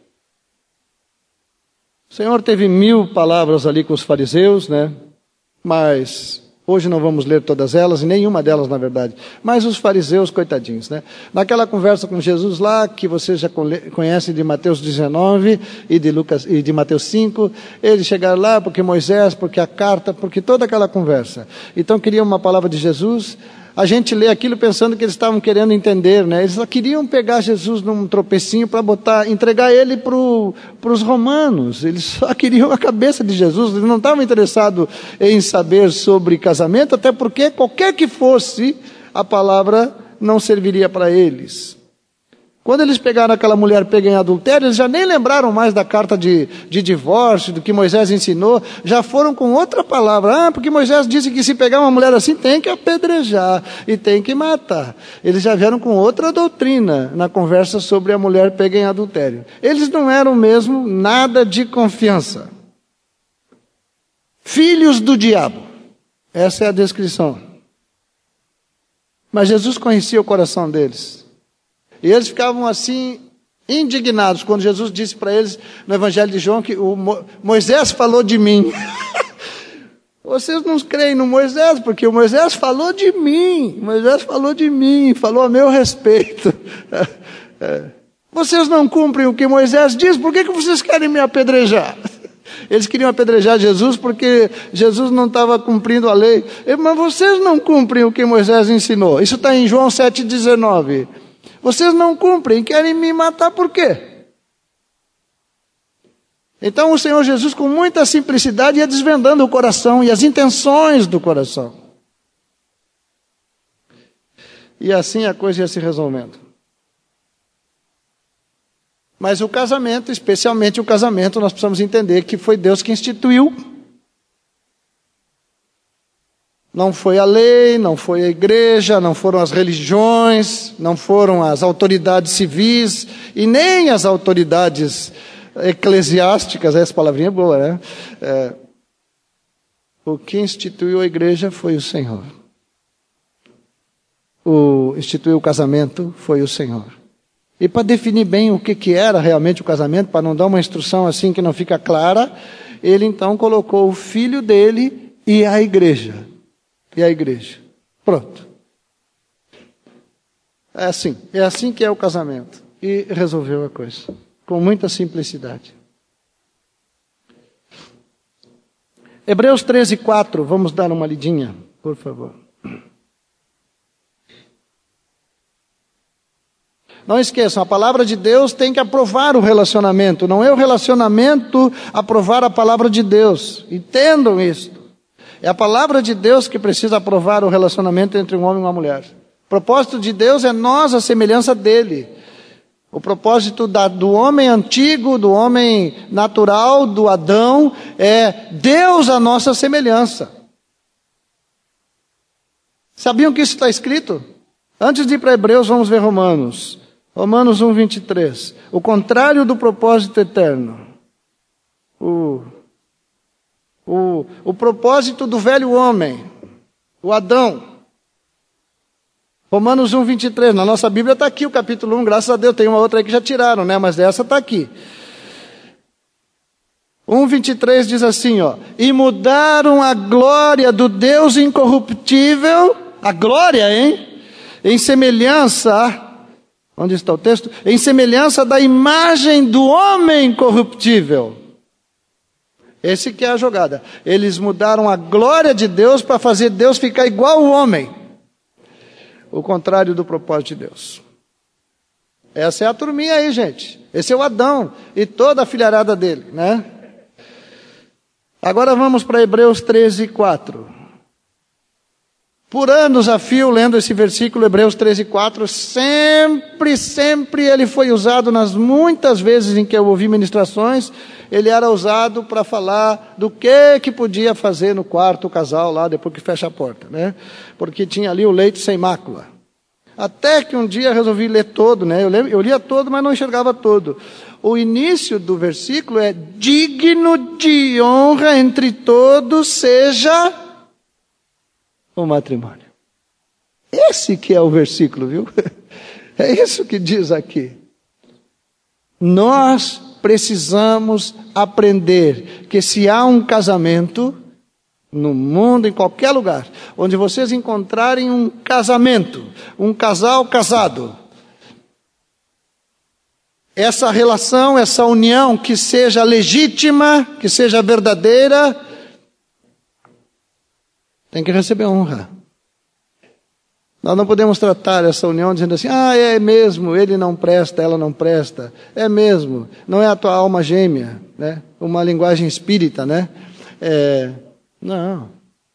O Senhor teve mil palavras ali com os fariseus, né? Mas hoje não vamos ler todas elas, e nenhuma delas na verdade. Mas os fariseus, coitadinhos, né? Naquela conversa com Jesus lá, que vocês já conhecem de Mateus dezenove e de, Lucas, e de Mateus cinco, eles chegaram lá porque Moisés, porque a carta, porque toda aquela conversa. Então queriam uma palavra de Jesus. A gente lê aquilo pensando que eles estavam querendo entender, né? Eles só queriam pegar Jesus num tropecinho para botar, entregar ele para os romanos. Eles só queriam a cabeça de Jesus. Eles não estavam interessados em saber sobre casamento, até porque qualquer que fosse, a palavra não serviria para eles. Quando eles pegaram aquela mulher pega em adultério, eles já nem lembraram mais da carta de, de divórcio, do que Moisés ensinou, já foram com outra palavra. Ah, porque Moisés disse que se pegar uma mulher assim tem que apedrejar e tem que matar. Eles já vieram com outra doutrina na conversa sobre a mulher pega em adultério. Eles não eram mesmo nada de confiança. Filhos do diabo. Essa é a descrição. Mas Jesus conhecia o coração deles. E eles ficavam assim, indignados, quando Jesus disse para eles, no Evangelho de João, que o Mo- Moisés falou de mim. Vocês não creem no Moisés, porque o Moisés falou de mim. Moisés falou de mim, falou a meu respeito. Vocês não cumprem o que Moisés diz, por que, que vocês querem me apedrejar? Eles queriam apedrejar Jesus porque Jesus não estava cumprindo a lei. Mas vocês não cumprem o que Moisés ensinou. Isso está em João sete, dezenove. Vocês não cumprem, querem me matar por quê? Então o Senhor Jesus, com muita simplicidade, ia desvendando o coração e as intenções do coração. E assim a coisa ia se resolvendo. Mas o casamento, especialmente o casamento, nós precisamos entender que foi Deus que instituiu Não foi a lei, não foi a igreja, não foram as religiões, não foram as autoridades civis e nem as autoridades eclesiásticas, essa palavrinha é boa, né? É, o que instituiu a igreja foi o Senhor. O instituiu o casamento foi o Senhor. E para definir bem o que, que era realmente o casamento, para não dar uma instrução assim que não fica clara, ele então colocou o filho dele e a igreja. E a igreja. Pronto. É assim. É assim que é o casamento. E resolveu a coisa. Com muita simplicidade. Hebreus treze, quatro. Vamos dar uma lidinha, por favor. Não esqueçam, a palavra de Deus tem que aprovar o relacionamento. Não é o relacionamento aprovar a palavra de Deus. Entendam isso. É a palavra de Deus que precisa aprovar o relacionamento entre um homem e uma mulher. O propósito de Deus é nós a semelhança dele. O propósito da, do homem antigo, do homem natural, do Adão, é Deus a nossa semelhança. Sabiam que isso está escrito? Antes de ir para Hebreus, vamos ver Romanos. Romanos um, vinte e três. O contrário do propósito eterno. O... O, o propósito do velho homem, o Adão. Romanos um, vinte e três, na nossa Bíblia está aqui o capítulo um, graças a Deus, tem uma outra aí que já tiraram, né? Mas essa está aqui. um, vinte e três diz assim, ó, e mudaram a glória do Deus incorruptível, a glória, hein? Em semelhança, onde está o texto? Em semelhança da imagem do homem corruptível. Esse que é a jogada. Eles mudaram a glória de Deus para fazer Deus ficar igual ao homem. O contrário do propósito de Deus. Essa é a turminha aí, gente. Esse é o Adão e toda a filharada dele, né? Agora vamos para Hebreus treze, quatro. Por anos a fio, lendo esse versículo, Hebreus treze, quatro, sempre, sempre ele foi usado nas muitas vezes em que eu ouvi ministrações, ele era usado para falar do que que podia fazer no quarto o casal lá, depois que fecha a porta, né? Porque tinha ali o leito sem mácula. Até que um dia resolvi ler todo, né? Eu, lembro, eu lia todo, mas não enxergava todo. O início do versículo é: digno de honra entre todos seja o matrimônio. Esse que é o versículo, viu? É isso que diz aqui. Nós precisamos aprender que se há um casamento, no mundo, em qualquer lugar, onde vocês encontrarem um casamento, um casal casado, essa relação, essa união que seja legítima, que seja verdadeira, tem que receber honra. Nós não podemos tratar essa união dizendo assim, ah, é mesmo, ele não presta, ela não presta. É mesmo, não é a tua alma gêmea, né? Uma linguagem espírita, né? É, não.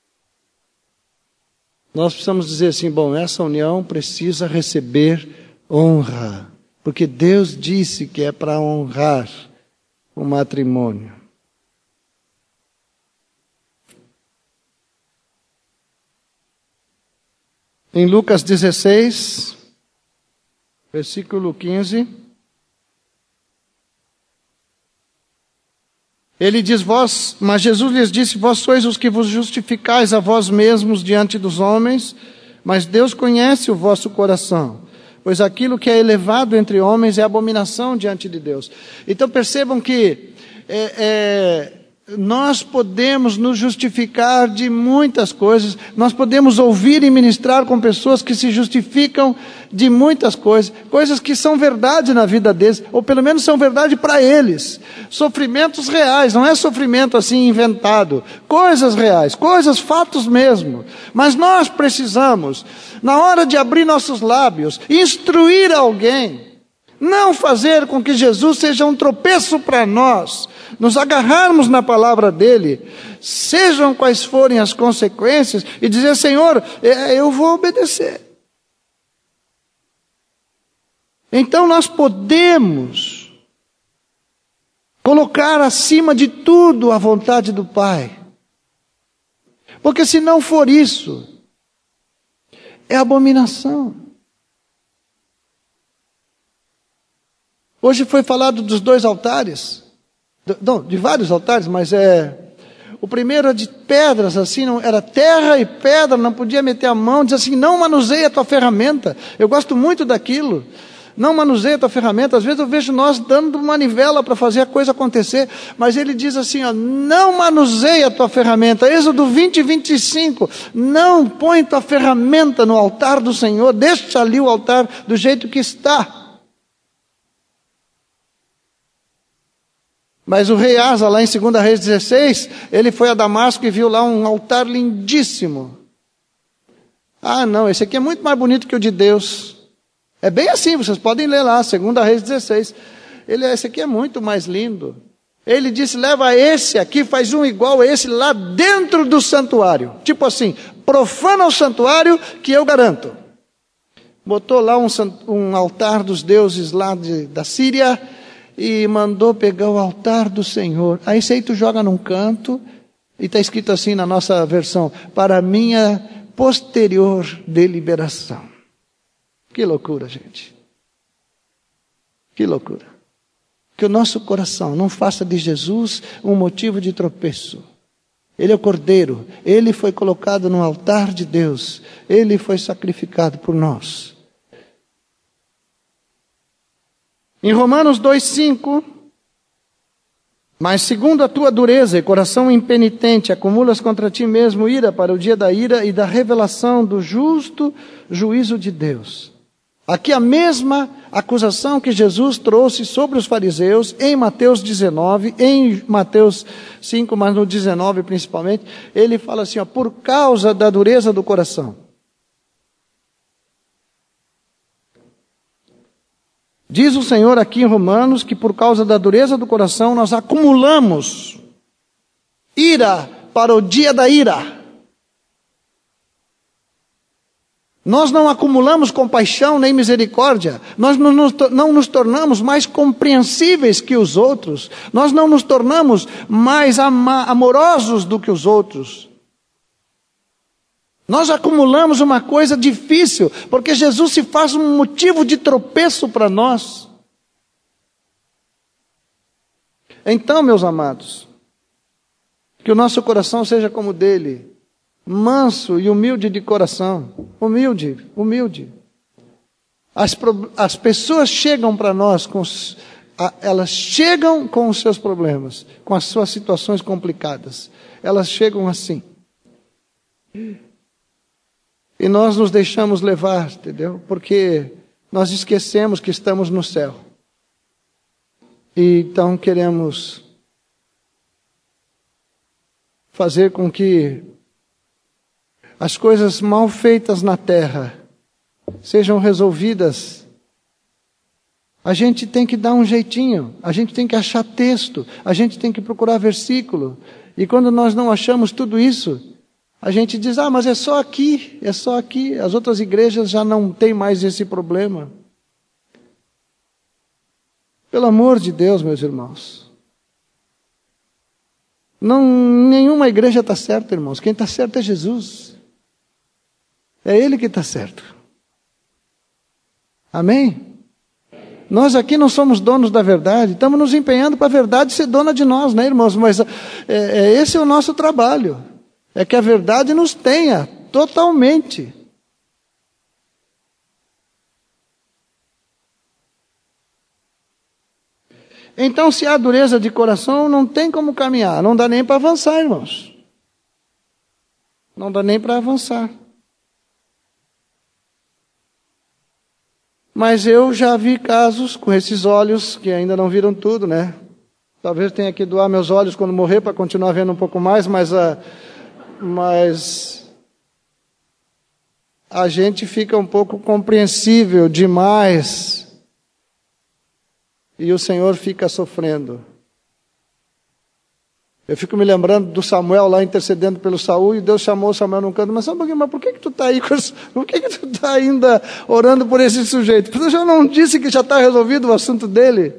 Nós precisamos dizer assim, bom, essa união precisa receber honra. Porque Deus disse que é para honrar o matrimônio. Em Lucas dezesseis, versículo quinze, ele diz, vós, mas Jesus lhes disse, vós sois os que vos justificais a vós mesmos diante dos homens, mas Deus conhece o vosso coração, pois aquilo que é elevado entre homens é abominação diante de Deus. Então percebam que é, é, nós podemos nos justificar de muitas coisas, nós podemos ouvir e ministrar com pessoas que se justificam de muitas coisas, coisas que são verdade na vida deles, ou pelo menos são verdade para eles, sofrimentos reais, não é sofrimento assim inventado, coisas reais, coisas, fatos mesmo, mas nós precisamos, na hora de abrir nossos lábios, instruir alguém, não fazer com que Jesus seja um tropeço para nós, nos agarrarmos na palavra dele, sejam quais forem as consequências, e dizer, Senhor, eu vou obedecer. Então nós podemos colocar acima de tudo a vontade do Pai. Porque se não for isso, é abominação. Hoje foi falado dos dois altares, não, de vários altares, mas é... O primeiro era de pedras, assim, não, era terra e pedra, não podia meter a mão, diz assim, não manuseie a tua ferramenta. Eu gosto muito daquilo. Não manuseie a tua ferramenta. Às vezes eu vejo nós dando manivela para fazer a coisa acontecer, mas ele diz assim, ó, não manuseie a tua ferramenta. Êxodo vinte, vinte e cinco, não põe tua ferramenta no altar do Senhor, deixa ali o altar do jeito que está. Mas o rei Asa, lá em segunda Reis dezesseis, ele foi a Damasco e viu lá um altar lindíssimo. Ah, não, esse aqui é muito mais bonito que o de Deus. É bem assim, vocês podem ler lá, segunda Reis dezesseis. Ele, esse aqui é muito mais lindo. Ele disse, leva esse aqui, faz um igual a esse lá dentro do santuário. Tipo assim, profana o santuário que eu garanto. Botou lá um, um altar dos deuses lá de, da Síria, e mandou pegar o altar do Senhor. Aí esse aí tu joga num canto, e está escrito assim na nossa versão, para minha posterior deliberação. Que loucura, gente. Que loucura. Que o nosso coração não faça de Jesus um motivo de tropeço. Ele é o Cordeiro, ele foi colocado no altar de Deus, ele foi sacrificado por nós. Em Romanos dois, cinco, mas segundo a tua dureza e coração impenitente, acumulas contra ti mesmo ira para o dia da ira e da revelação do justo juízo de Deus. Aqui a mesma acusação que Jesus trouxe sobre os fariseus em Mateus dezenove, em Mateus cinco, mas no dezenove principalmente, ele fala assim, ó, por causa da dureza do coração. Diz o Senhor aqui em Romanos que por causa da dureza do coração nós acumulamos ira para o dia da ira. Nós não acumulamos compaixão nem misericórdia. Nós não nos, não nos tornamos mais compreensíveis que os outros. Nós não nos tornamos mais ama, amorosos do que os outros. Nós acumulamos uma coisa difícil, porque Jesus se faz um motivo de tropeço para nós. Então, meus amados, que o nosso coração seja como o dele, manso e humilde de coração. Humilde, humilde. As, as pessoas chegam para nós, com, elas chegam com os seus problemas, com as suas situações complicadas. Elas chegam assim. E nós nos deixamos levar, entendeu? Porque nós esquecemos que estamos no céu. E então queremos fazer com que as coisas mal feitas na terra sejam resolvidas. A gente tem que dar um jeitinho, a gente tem que achar texto, a gente tem que procurar versículo. E quando nós não achamos tudo isso, a gente diz, ah, mas é só aqui, é só aqui. As outras igrejas já não têm mais esse problema. Pelo amor de Deus, meus irmãos. Não, nenhuma igreja está certa, irmãos. Quem está certo é Jesus. É Ele que está certo. Amém? Nós aqui não somos donos da verdade. Estamos nos empenhando para a verdade ser dona de nós, né, irmãos? Mas é, é, esse é o nosso trabalho. É que a verdade nos tenha totalmente. Então, se há dureza de coração, não tem como caminhar. Não dá nem para avançar, irmãos. Não dá nem para avançar. Mas eu já vi casos com esses olhos que ainda não viram tudo, né? Talvez tenha que doar meus olhos quando morrer para continuar vendo um pouco mais, mas a... Mas a gente fica um pouco compreensível demais e o Senhor fica sofrendo. Eu fico me lembrando do Samuel lá intercedendo pelo Saul e Deus chamou o Samuel num canto, mas sabe um mas por que que tu está aí, por que que tu está ainda orando por esse sujeito? Porque eu já não disse que já está resolvido o assunto dele?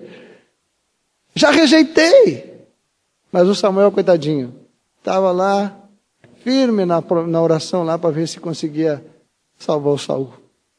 Já rejeitei. Mas o Samuel, coitadinho, estava lá firme na, na oração lá para ver se conseguia salvar o Saul.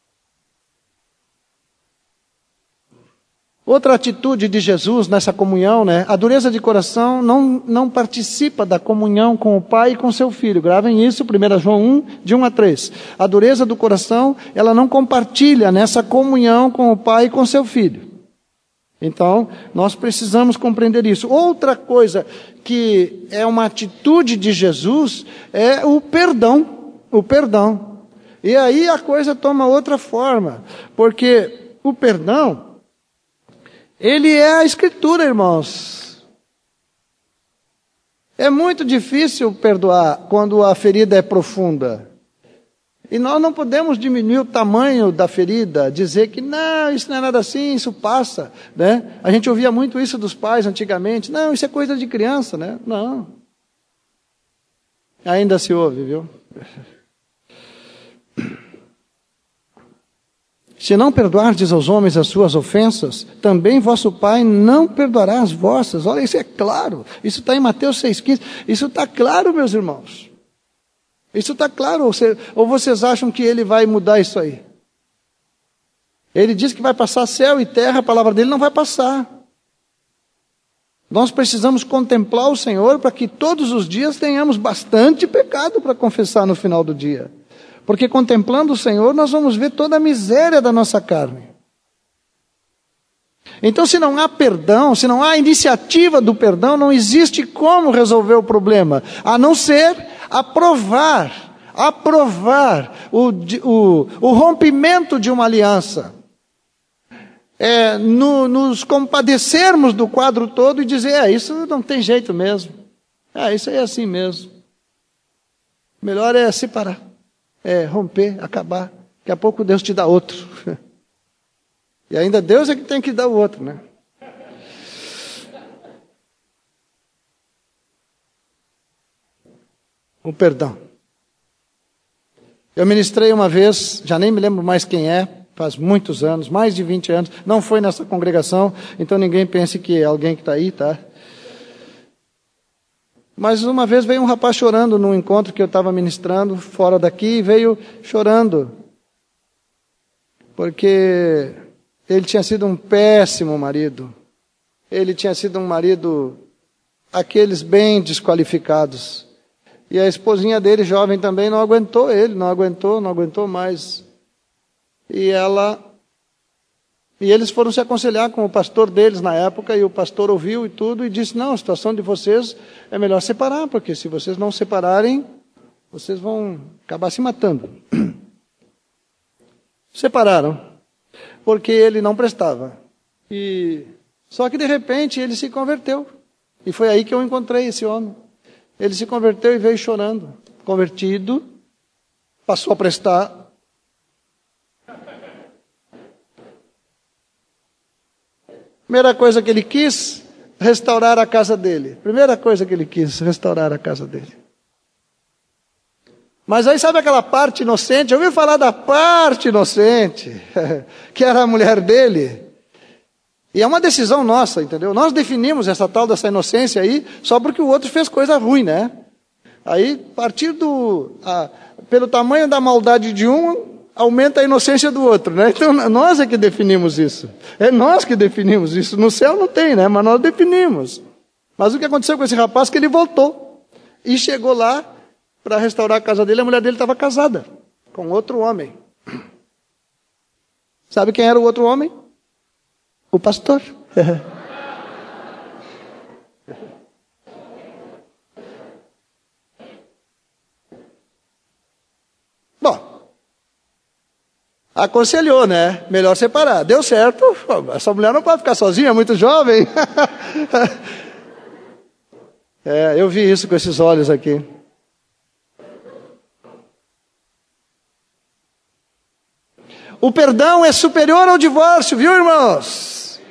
Outra atitude de Jesus nessa comunhão, né? A dureza de coração não, não participa da comunhão com o Pai e com seu Filho. Gravem isso, primeiro João um, de um a três. A dureza do coração, ela não compartilha nessa comunhão com o Pai e com seu Filho. Então, nós precisamos compreender isso. Outra coisa que é uma atitude de Jesus é o perdão. O perdão. E aí a coisa toma outra forma. Porque o perdão, ele é a Escritura, irmãos. É muito difícil perdoar quando a ferida é profunda. E nós não podemos diminuir o tamanho da ferida, dizer que não, isso não é nada assim, isso passa, né? A gente ouvia muito isso dos pais antigamente. Não, isso é coisa de criança, né? Não. Ainda se ouve, viu? Se não perdoardes aos homens as suas ofensas, também vosso Pai não perdoará as vossas. Olha, isso é claro. Isso está em Mateus seis quinze. Isso está claro, meus irmãos. Isso está claro. Ou, se, ou vocês acham que ele vai mudar isso aí? Ele diz que vai passar céu e terra, a palavra dele não vai passar. Nós precisamos contemplar o Senhor para que todos os dias tenhamos bastante pecado para confessar no final do dia. Porque contemplando o Senhor, nós vamos ver toda a miséria da nossa carne. Então, se não há perdão, se não há iniciativa do perdão, não existe como resolver o problema, a não ser aprovar, aprovar o, o, o rompimento de uma aliança. É, no, nos compadecermos do quadro todo e dizer, é, isso não tem jeito mesmo. É, isso aí é assim mesmo. Melhor é separar. É, romper, acabar. Daqui a pouco Deus te dá outro. E ainda Deus é que tem que dar o outro, né? O perdão. Eu ministrei uma vez, já nem me lembro mais quem é, faz muitos anos, mais de vinte anos, não foi nessa congregação, então ninguém pense que é alguém que está aí, tá? Mas uma vez veio um rapaz chorando num encontro que eu estava ministrando, fora daqui, e veio chorando. Porque ele tinha sido um péssimo marido. Ele tinha sido um marido, aqueles bem desqualificados. E a esposinha dele, jovem também, não aguentou ele, não aguentou, não aguentou mais. E ela... E eles foram se aconselhar com o pastor deles na época, e o pastor ouviu e tudo, e disse, não, a situação de vocês é melhor separar, porque se vocês não separarem, vocês vão acabar se matando. Separaram, porque ele não prestava. E só que de repente ele se converteu. E foi aí que eu encontrei esse homem. Ele se converteu e veio chorando. Convertido, passou a prestar. Primeira coisa que ele quis, restaurar a casa dele. Primeira coisa que ele quis, restaurar a casa dele. Mas aí sabe aquela parte inocente? Eu ouvi falar da parte inocente, que era a mulher dele. E é uma decisão nossa, entendeu? Nós definimos essa tal dessa inocência aí, só porque o outro fez coisa ruim, né? Aí, a partir do... A, pelo tamanho da maldade de um... aumenta a inocência do outro, né? Então, nós é que definimos isso. É nós que definimos isso. No céu não tem, né? Mas nós definimos. Mas o que aconteceu com esse rapaz é que ele voltou. E chegou lá para restaurar a casa dele. A mulher dele estava casada com outro homem. Sabe quem era o outro homem? O pastor. Bom, aconselhou, né? Melhor separar. Deu certo. Essa mulher não pode ficar sozinha, é muito jovem. É, eu vi isso com esses olhos aqui. O perdão é superior ao divórcio, viu, irmãos?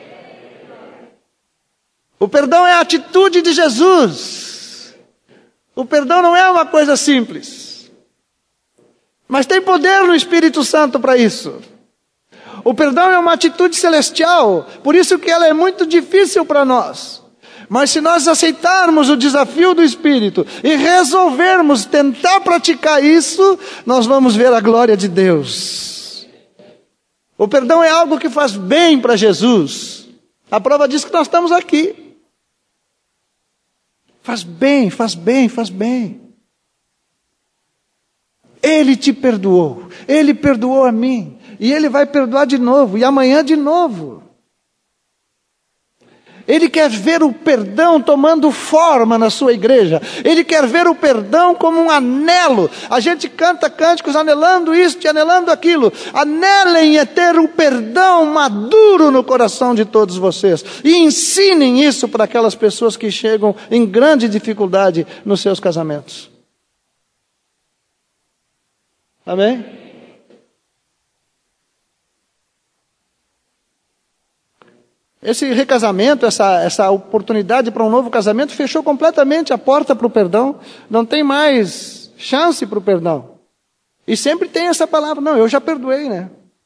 O perdão é a atitude de Jesus. O perdão não é uma coisa simples. Mas tem poder no Espírito Santo para isso. O perdão é uma atitude celestial, por isso que ela é muito difícil para nós. Mas se nós aceitarmos o desafio do Espírito e resolvermos tentar praticar isso, nós vamos ver a glória de Deus. O perdão é algo que faz bem para Jesus. A prova diz que nós estamos aqui. Faz bem, faz bem, faz bem. Ele te perdoou, Ele perdoou a mim, e Ele vai perdoar de novo, e amanhã de novo. Ele quer ver o perdão tomando forma na sua igreja. Ele quer ver o perdão como um anelo. A gente canta cânticos anelando isso e anelando aquilo. Anelem é ter o perdão maduro no coração de todos vocês. E ensinem isso para aquelas pessoas que chegam em grande dificuldade nos seus casamentos. Amém? Esse recasamento, essa, essa oportunidade para um novo casamento fechou completamente a porta para o perdão. Não tem mais chance para o perdão. E sempre tem essa palavra, não, eu já perdoei, né?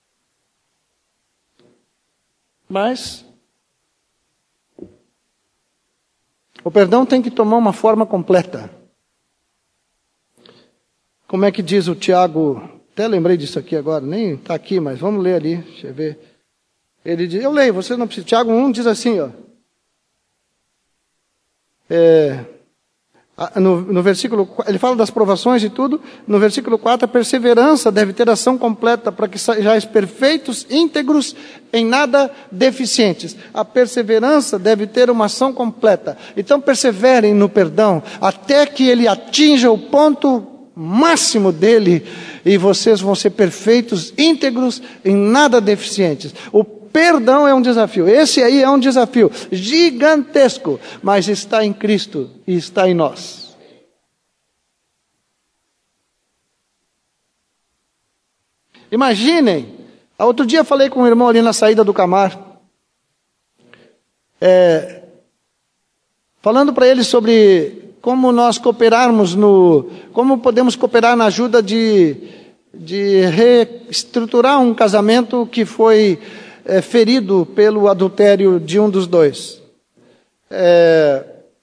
Mas o perdão tem que tomar uma forma completa. Como é que diz o Tiago? Até lembrei disso aqui agora, nem está aqui, mas vamos ler ali, deixa eu ver. Ele diz, eu leio, você não precisa. Tiago um diz assim, ó. É, no, no versículo, ele fala das provações e tudo. No versículo quatro, a perseverança deve ter ação completa para que sejais perfeitos, íntegros, em nada deficientes. A perseverança deve ter uma ação completa. Então perseverem no perdão até que ele atinja o ponto máximo dele e vocês vão ser perfeitos, íntegros, em nada deficientes. O perdão é um desafio. Esse aí é um desafio gigantesco, mas está em Cristo e está em nós. Imaginem, outro dia falei com um irmão ali na saída do Camar, é, falando para ele sobre como nós cooperarmos no, como podemos cooperar na ajuda de, de reestruturar um casamento que foi É, ferido pelo adultério de um dos dois. É,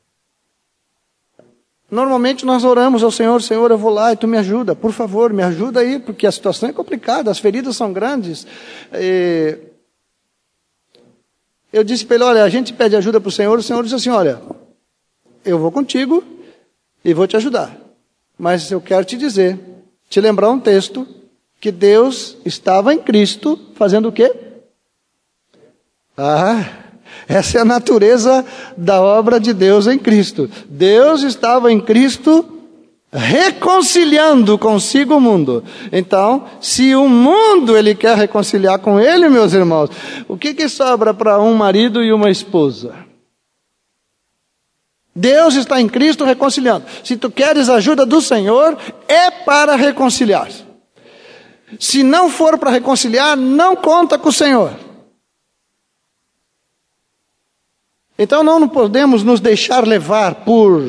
normalmente nós oramos ao Senhor, Senhor, eu vou lá e tu me ajuda, por favor, me ajuda aí, porque a situação é complicada, as feridas são grandes. É, eu disse para ele, olha, a gente pede ajuda para o Senhor, o Senhor disse assim, olha, eu vou contigo e vou te ajudar, mas eu quero te dizer, te lembrar um texto, que Deus estava em Cristo fazendo o quê? Ah, essa é a natureza da obra de Deus em Cristo. Deus estava em Cristo reconciliando consigo o mundo. Então, se o mundo ele quer reconciliar com ele, meus irmãos, o que que sobra para um marido e uma esposa? Deus está em Cristo reconciliando. Se tu queres a ajuda do Senhor, é para reconciliar. Se não for para reconciliar, não conta com o Senhor. Então não podemos nos deixar levar por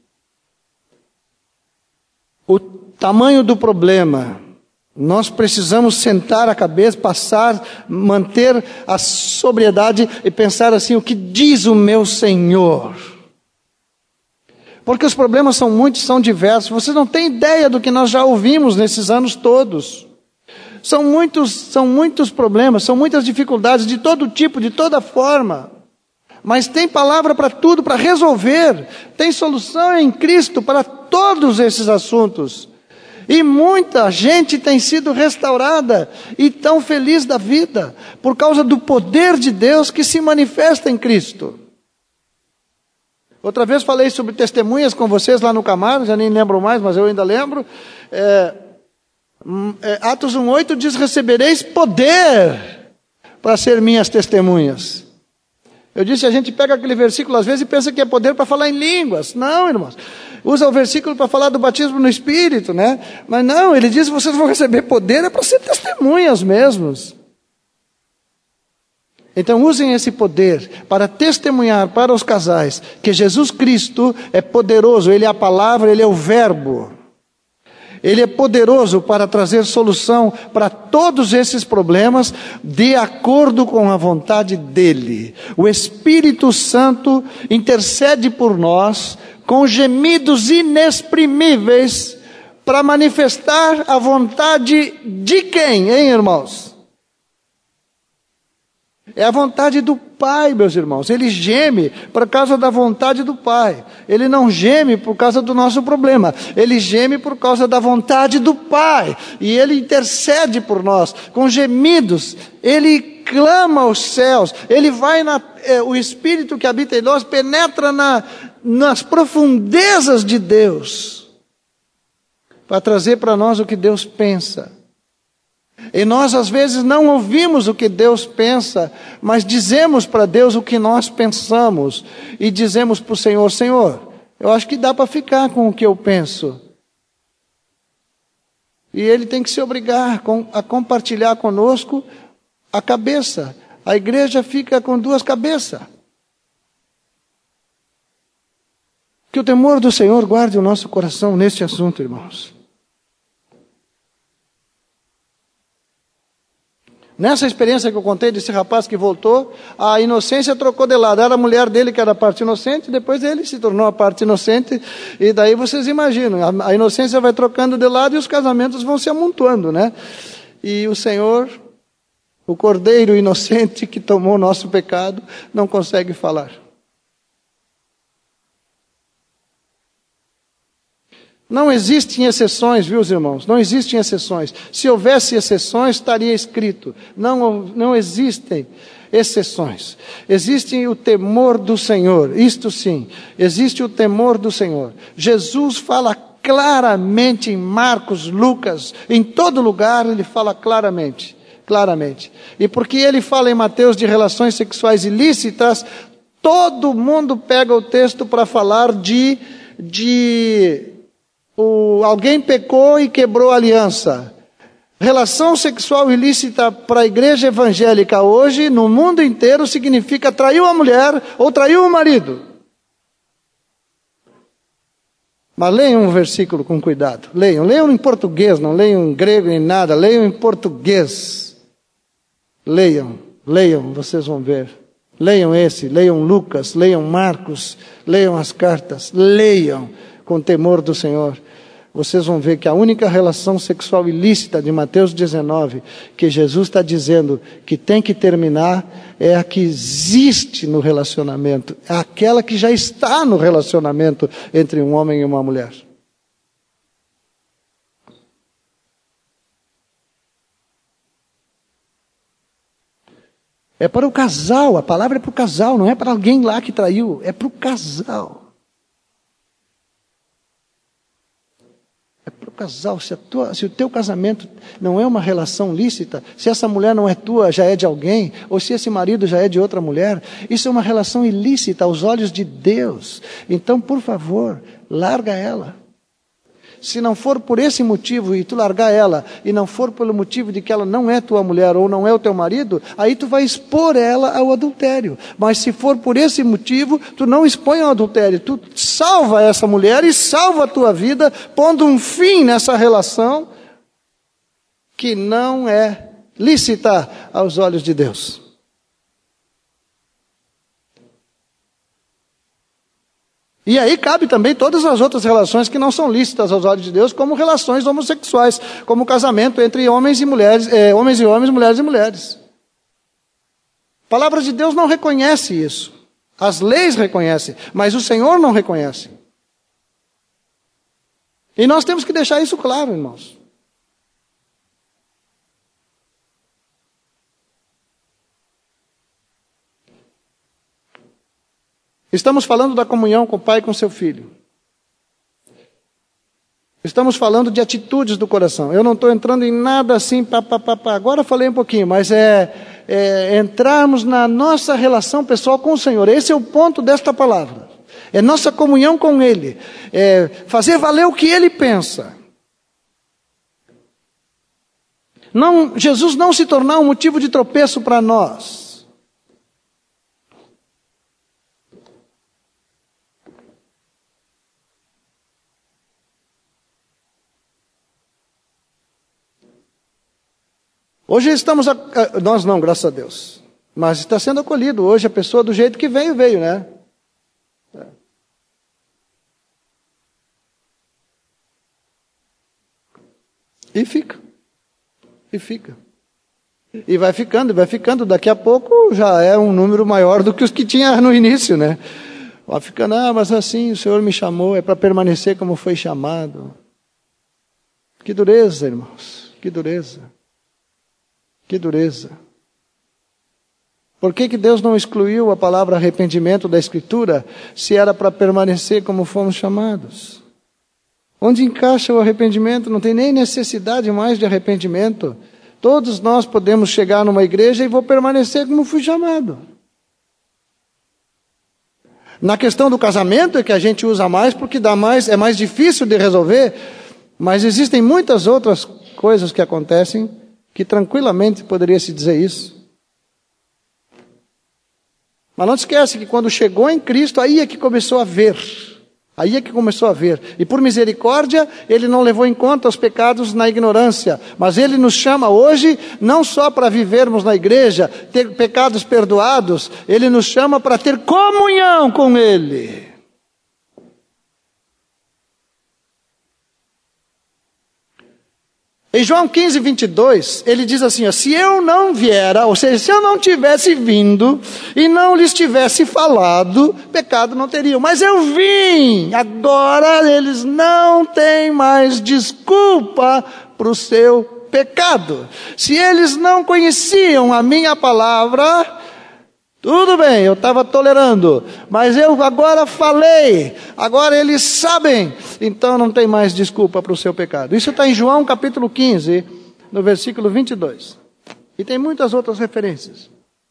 o tamanho do problema. Nós precisamos sentar a cabeça, passar, manter a sobriedade e pensar assim, o que diz o meu Senhor? Porque os problemas são muitos, são diversos. Vocês não têm ideia do que nós já ouvimos nesses anos todos. São muitos, são muitos problemas, são muitas dificuldades de todo tipo, de toda forma. Mas tem palavra para tudo, para resolver. Tem solução em Cristo para todos esses assuntos. E muita gente tem sido restaurada e tão feliz da vida por causa do poder de Deus que se manifesta em Cristo. Outra vez falei sobre testemunhas com vocês lá no Camar, já nem lembro mais, mas eu ainda lembro. É, é, Atos um oito diz, recebereis poder para ser minhas testemunhas. Eu disse, a gente pega aquele versículo às vezes e pensa que é poder para falar em línguas. Não, irmãos. Usa o versículo para falar do batismo no Espírito, né? Mas não, ele diz que vocês vão receber poder, é para ser testemunhas mesmos. Então usem esse poder para testemunhar para os casais que Jesus Cristo é poderoso, Ele é a palavra, Ele é o verbo. Ele é poderoso para trazer solução para todos esses problemas de acordo com a vontade dEle. O Espírito Santo intercede por nós com gemidos inexprimíveis para manifestar a vontade de quem, hein, irmãos? É a vontade do Pai, meus irmãos. Ele geme por causa da vontade do Pai. Ele não geme por causa do nosso problema. Ele geme por causa da vontade do Pai. E Ele intercede por nós com gemidos. Ele clama aos céus. Ele vai na... É, o Espírito que habita em nós penetra na, nas profundezas de Deus para trazer para nós o que Deus pensa. E nós às vezes não ouvimos o que Deus pensa, mas dizemos para Deus o que nós pensamos. E dizemos para o Senhor: Senhor, eu acho que dá para ficar com o que eu penso. E Ele tem que se obrigar a compartilhar conosco a cabeça. A igreja fica com duas cabeças. Que o temor do Senhor guarde o nosso coração neste assunto, irmãos. Nessa experiência que eu contei desse rapaz que voltou, a inocência trocou de lado. Era a mulher dele que era a parte inocente, depois ele se tornou a parte inocente. E daí vocês imaginam, a inocência vai trocando de lado e os casamentos vão se amontoando, né? E o Senhor, o Cordeiro inocente que tomou o nosso pecado, não consegue falar. Não existem exceções, viu, irmãos? Não existem exceções. Se houvesse exceções, estaria escrito. Não, não existem exceções. Existe o temor do Senhor. Isto sim, existe o temor do Senhor. Jesus fala claramente em Marcos, Lucas, em todo lugar ele fala claramente. Claramente. E porque ele fala em Mateus de relações sexuais ilícitas, todo mundo pega o texto para falar de... de O, alguém pecou e quebrou a aliança. Relação sexual ilícita para a igreja evangélica hoje, no mundo inteiro, significa traiu a mulher ou traiu o marido. Mas leiam um versículo com cuidado. Leiam, leiam em português, não leiam em grego nem nada, leiam em português. Leiam, leiam, vocês vão ver. Leiam esse, leiam Lucas, leiam Marcos, leiam as cartas, leiam com temor do Senhor. Vocês vão ver que a única relação sexual ilícita de Mateus dezenove, que Jesus está dizendo que tem que terminar, é a que existe no relacionamento, é aquela que já está no relacionamento entre um homem e uma mulher. É para o casal, a palavra é para o casal, não é para alguém lá que traiu, é para o casal. É para o casal. Se, a tua, se o teu casamento não é uma relação lícita, se essa mulher não é tua, já é de alguém, ou se esse marido já é de outra mulher, isso é uma relação ilícita aos olhos de Deus. Então, por favor, larga ela. Se não for por esse motivo e tu largar ela, e não for pelo motivo de que ela não é tua mulher ou não é o teu marido, aí tu vai expor ela ao adultério. Mas se for por esse motivo, tu não expõe ao adultério, tu salva essa mulher e salva a tua vida, pondo um fim nessa relação que não é lícita aos olhos de Deus. E aí cabe também todas as outras relações que não são lícitas aos olhos de Deus, como relações homossexuais, como casamento entre homens e mulheres, é, homens e homens, mulheres e mulheres. A palavra de Deus não reconhece isso. As leis reconhecem, mas o Senhor não reconhece. E nós temos que deixar isso claro, irmãos. Estamos falando da comunhão com o pai e com seu filho. Estamos falando de atitudes do coração. Eu não estou entrando em nada assim, pá, pá, pá, pá. Agora falei um pouquinho, mas é, é entrarmos na nossa relação pessoal com o Senhor. Esse é o ponto desta palavra. É nossa comunhão com Ele. É fazer valer o que Ele pensa. Não, Jesus não se tornar um motivo de tropeço para nós. Hoje estamos, a, a, nós não, graças a Deus, mas está sendo acolhido hoje a pessoa do jeito que veio, veio, né? É. E fica, e fica. E vai ficando, vai ficando, daqui a pouco já é um número maior do que os que tinha no início, né? Vai ficando, ah, mas assim, o Senhor me chamou, é para permanecer como foi chamado. Que dureza, irmãos, que dureza. Que dureza. Por que que Deus não excluiu a palavra arrependimento da Escritura, se era para permanecer como fomos chamados? Onde encaixa o arrependimento? Não tem nem necessidade mais de arrependimento. Todos nós podemos chegar numa igreja e vou permanecer como fui chamado. Na questão do casamento é que a gente usa mais, porque dá mais, é mais difícil de resolver, mas existem muitas outras coisas que acontecem que tranquilamente poderia se dizer isso. Mas não esquece que quando chegou em Cristo, aí é que começou a ver. Aí é que começou a ver. E por misericórdia, Ele não levou em conta os pecados na ignorância. Mas Ele nos chama hoje, não só para vivermos na igreja, ter pecados perdoados, Ele nos chama para ter comunhão com Ele. Em João quinze, vinte e dois, ele diz assim, ó, se eu não viera, ou seja, se eu não tivesse vindo e não lhes tivesse falado, pecado não teriam. Mas eu vim, agora eles não têm mais desculpa para o seu pecado. Se eles não conheciam a minha palavra, tudo bem, eu estava tolerando, mas eu agora falei, agora eles sabem, então não tem mais desculpa para o seu pecado. Isso está em João capítulo quinze, no versículo vinte e dois. E tem muitas outras referências.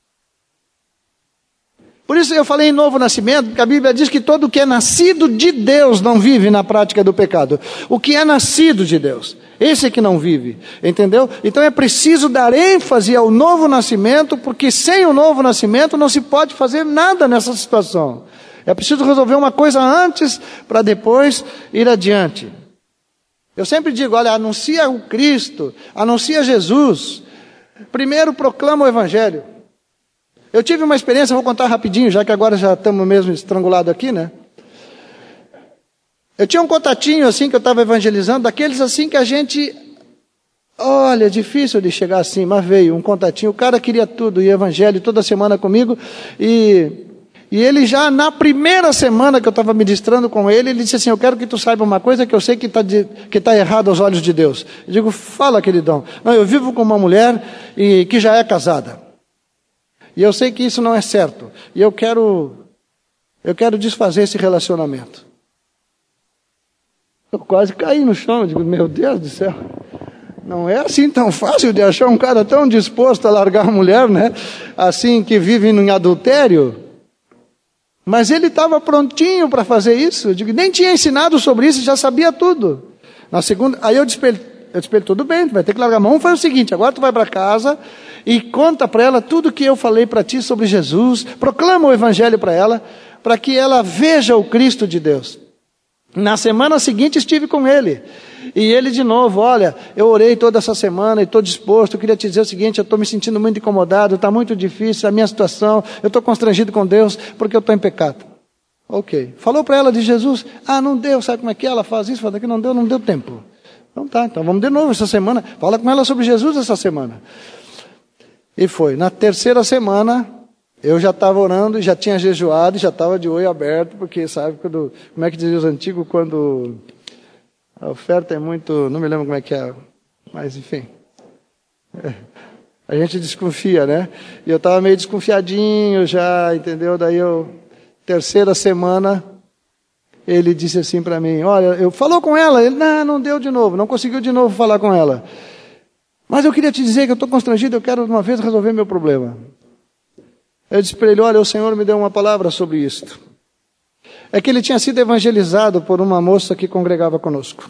Por isso eu falei em novo nascimento, porque a Bíblia diz que todo que é nascido de Deus não vive na prática do pecado. O que é nascido de Deus, esse é que não vive, entendeu? Então é preciso dar ênfase ao novo nascimento, porque sem o novo nascimento não se pode fazer nada nessa situação. É preciso resolver uma coisa antes, para depois ir adiante. Eu sempre digo, olha, anuncia o Cristo, anuncia Jesus, primeiro proclama o Evangelho. Eu tive uma experiência, vou contar rapidinho, já que agora já estamos mesmo estrangulados aqui, né? Eu tinha um contatinho assim que eu estava evangelizando, daqueles assim que a gente, olha, é difícil de chegar assim, mas veio um contatinho, o cara queria tudo, ia evangelho toda semana comigo, e, e ele já na primeira semana que eu estava ministrando com ele, ele disse assim, eu quero que tu saiba uma coisa que eu sei que está que tá errado aos olhos de Deus. Eu digo, fala, queridão. Não, eu vivo com uma mulher e, que já é casada. E eu sei que isso não é certo. E eu quero, eu quero desfazer esse relacionamento. Eu quase caí no chão. Eu digo, meu Deus do céu. Não é assim tão fácil de achar um cara tão disposto a largar a mulher, né? Assim, que vive em adultério. Mas ele estava prontinho para fazer isso. Eu digo, nem tinha ensinado sobre isso, já sabia tudo. Na segunda, aí eu despertei. Eu disse, tudo bem, tu vai ter que largar a mão. Foi o seguinte, agora tu vai para casa e conta para ela tudo que eu falei para ti sobre Jesus, proclama o Evangelho para ela, para que ela veja o Cristo de Deus. Na semana seguinte estive com ele, e ele de novo, olha, eu orei toda essa semana e estou disposto, eu queria te dizer o seguinte, eu estou me sentindo muito incomodado, está muito difícil a minha situação, eu estou constrangido com Deus, porque eu estou em pecado. Ok, falou para ela de Jesus, ah, não deu, sabe como é que é? Ela faz isso, faz aquilo, não deu, não deu tempo. Então tá, então vamos de novo essa semana. Fala com ela sobre Jesus essa semana. E foi. Na terceira semana, eu já estava orando, já tinha jejuado, já estava de olho aberto, porque sabe, quando, como é que dizia os antigos, quando a oferta é muito, não me lembro como é que é, mas enfim. É, a gente desconfia, né? E eu estava meio desconfiadinho já, entendeu? Daí eu, terceira semana, ele disse assim para mim, olha, eu falou com ela, ele, não, não deu de novo, não conseguiu de novo falar com ela. Mas eu queria te dizer que eu estou constrangido, eu quero de uma vez resolver meu problema. Eu disse para ele, olha, o Senhor me deu uma palavra sobre isto. É que ele tinha sido evangelizado por uma moça que congregava conosco.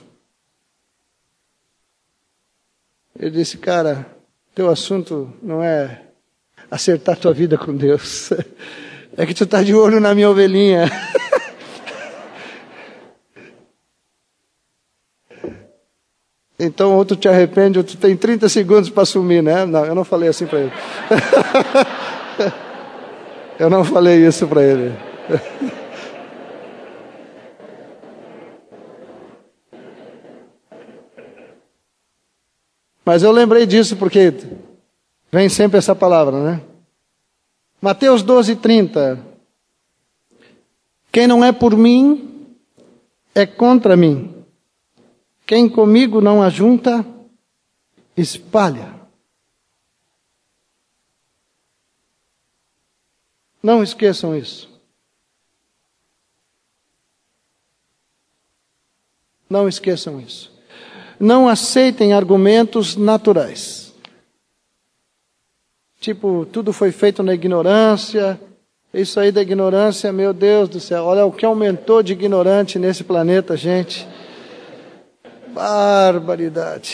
Ele disse, cara, teu assunto não é acertar tua vida com Deus. É que tu está de olho na minha ovelhinha. Então, ou tu te arrepende, ou tu tem trinta segundos para assumir, né? Não, eu não falei assim para ele. Eu não falei isso para ele. Mas eu lembrei disso porque vem sempre essa palavra, né? Mateus doze, trinta. Quem não é por mim, é contra mim. Quem comigo não ajunta, espalha. Não esqueçam isso. Não esqueçam isso. Não aceitem argumentos naturais. Tipo, tudo foi feito na ignorância. Isso aí da ignorância, meu Deus do céu. Olha o que aumentou de ignorante nesse planeta, gente. Barbaridade.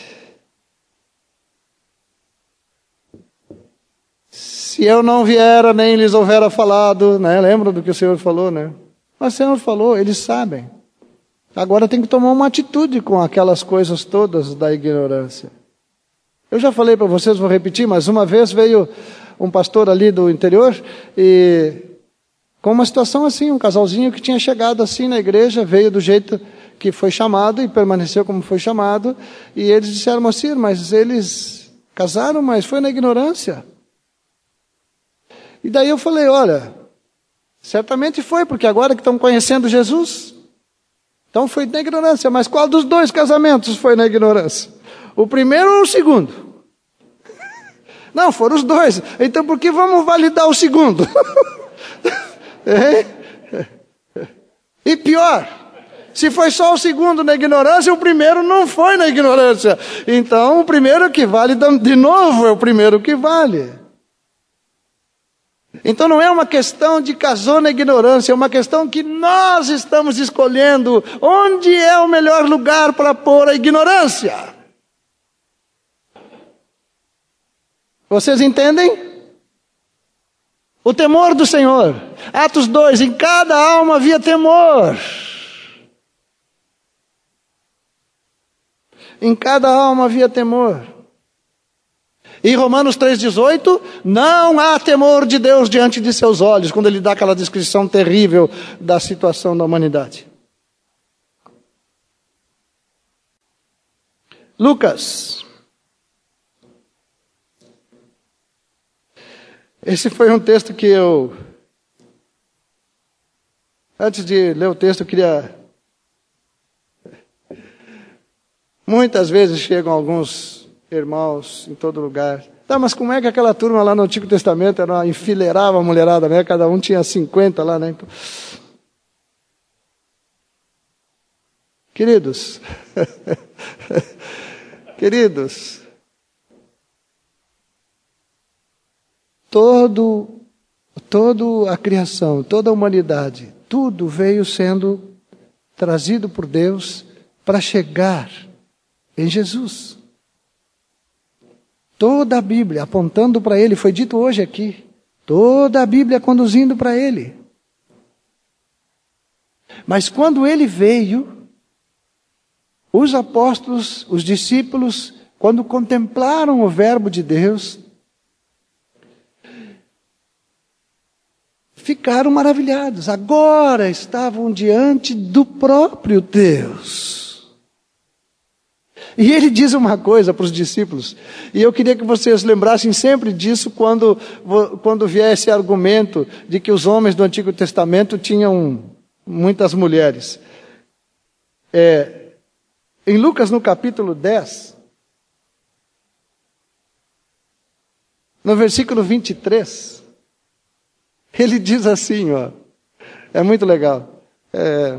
Se eu não viera, nem lhes houvera falado, né? Lembra do que o Senhor falou, né? Mas o Senhor falou, eles sabem. Agora tem que tomar uma atitude com aquelas coisas todas da ignorância. Eu já falei para vocês, vou repetir, mas uma vez veio um pastor ali do interior e com uma situação assim, um casalzinho que tinha chegado assim na igreja, veio do jeito que foi chamado e permaneceu como foi chamado, e eles disseram, Moacir, mas eles casaram, mas foi na ignorância. E daí eu falei, olha, certamente foi, porque agora que estão conhecendo Jesus, então foi na ignorância, mas qual dos dois casamentos foi na ignorância? O primeiro ou o segundo? Não, foram os dois. Então por que vamos validar o segundo? É? E pior, se foi só o segundo na ignorância, o primeiro não foi na ignorância. Então o primeiro que vale de novo é o primeiro que vale. Então não é uma questão de casou na ignorância, é uma questão que nós estamos escolhendo onde é o melhor lugar para pôr a ignorância. Vocês entendem? O temor do Senhor. Atos dois, em cada alma havia temor. Em cada alma havia temor. Em Romanos três, dezoito, não há temor de Deus diante de seus olhos, quando ele dá aquela descrição terrível da situação da humanidade. Lucas. Esse foi um texto que eu, antes de ler o texto, eu queria... Muitas vezes chegam alguns irmãos em todo lugar. Tá, mas como é que aquela turma lá no Antigo Testamento era, enfileirava a mulherada, né? Cada um tinha cinquenta lá, né? Então... Queridos, queridos, todo, toda a criação, toda a humanidade, tudo veio sendo trazido por Deus para chegar em Jesus. Toda a Bíblia apontando para Ele, foi dito hoje aqui, toda a Bíblia conduzindo para Ele. Mas quando Ele veio, os apóstolos, os discípulos, quando contemplaram o verbo de Deus, ficaram maravilhados. Agora estavam diante do próprio Deus. E ele diz uma coisa para os discípulos, e eu queria que vocês lembrassem sempre disso quando, quando vier esse argumento de que os homens do Antigo Testamento tinham muitas mulheres. É, em Lucas, no capítulo dez, no versículo vinte e três, ele diz assim, ó, é muito legal. É,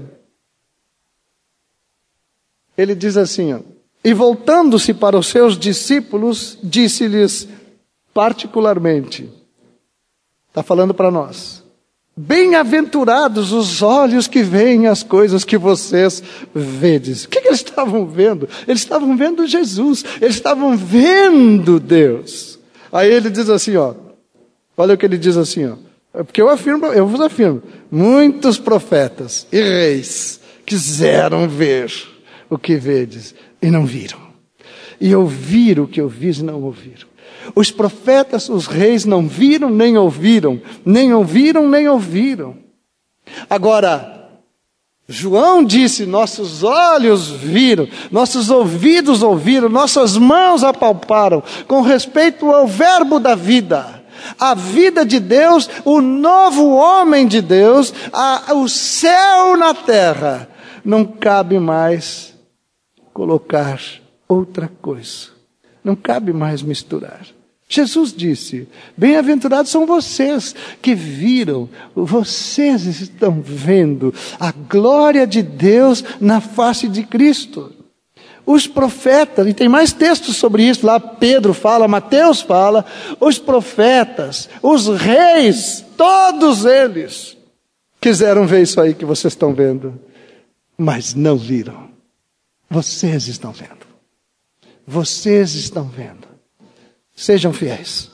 ele diz assim, ó, e voltando-se para os seus discípulos, disse-lhes particularmente, está falando para nós, bem-aventurados os olhos que veem as coisas que vocês vedes. O que, que eles estavam vendo? Eles estavam vendo Jesus, eles estavam vendo Deus. Aí ele diz assim, ó, olha o que ele diz assim, ó, porque eu afirmo, eu vos afirmo, muitos profetas e reis quiseram ver o que vedes, e não viram. E ouviram o que eu vi e não ouviram. Os profetas, os reis não viram nem ouviram. Nem ouviram nem ouviram. Agora, João disse, nossos olhos viram, nossos ouvidos ouviram, nossas mãos apalparam, com respeito ao verbo da vida. A vida de Deus, o novo homem de Deus, a, o céu na terra. Não cabe mais colocar outra coisa. Não cabe mais misturar. Jesus disse, bem-aventurados são vocês que viram, vocês estão vendo a glória de Deus na face de Cristo. Os profetas, e tem mais textos sobre isso, lá Pedro fala, Mateus fala, os profetas, os reis, todos eles quiseram ver isso aí que vocês estão vendo, mas não viram. Vocês estão vendo. Vocês estão vendo. Sejam fiéis.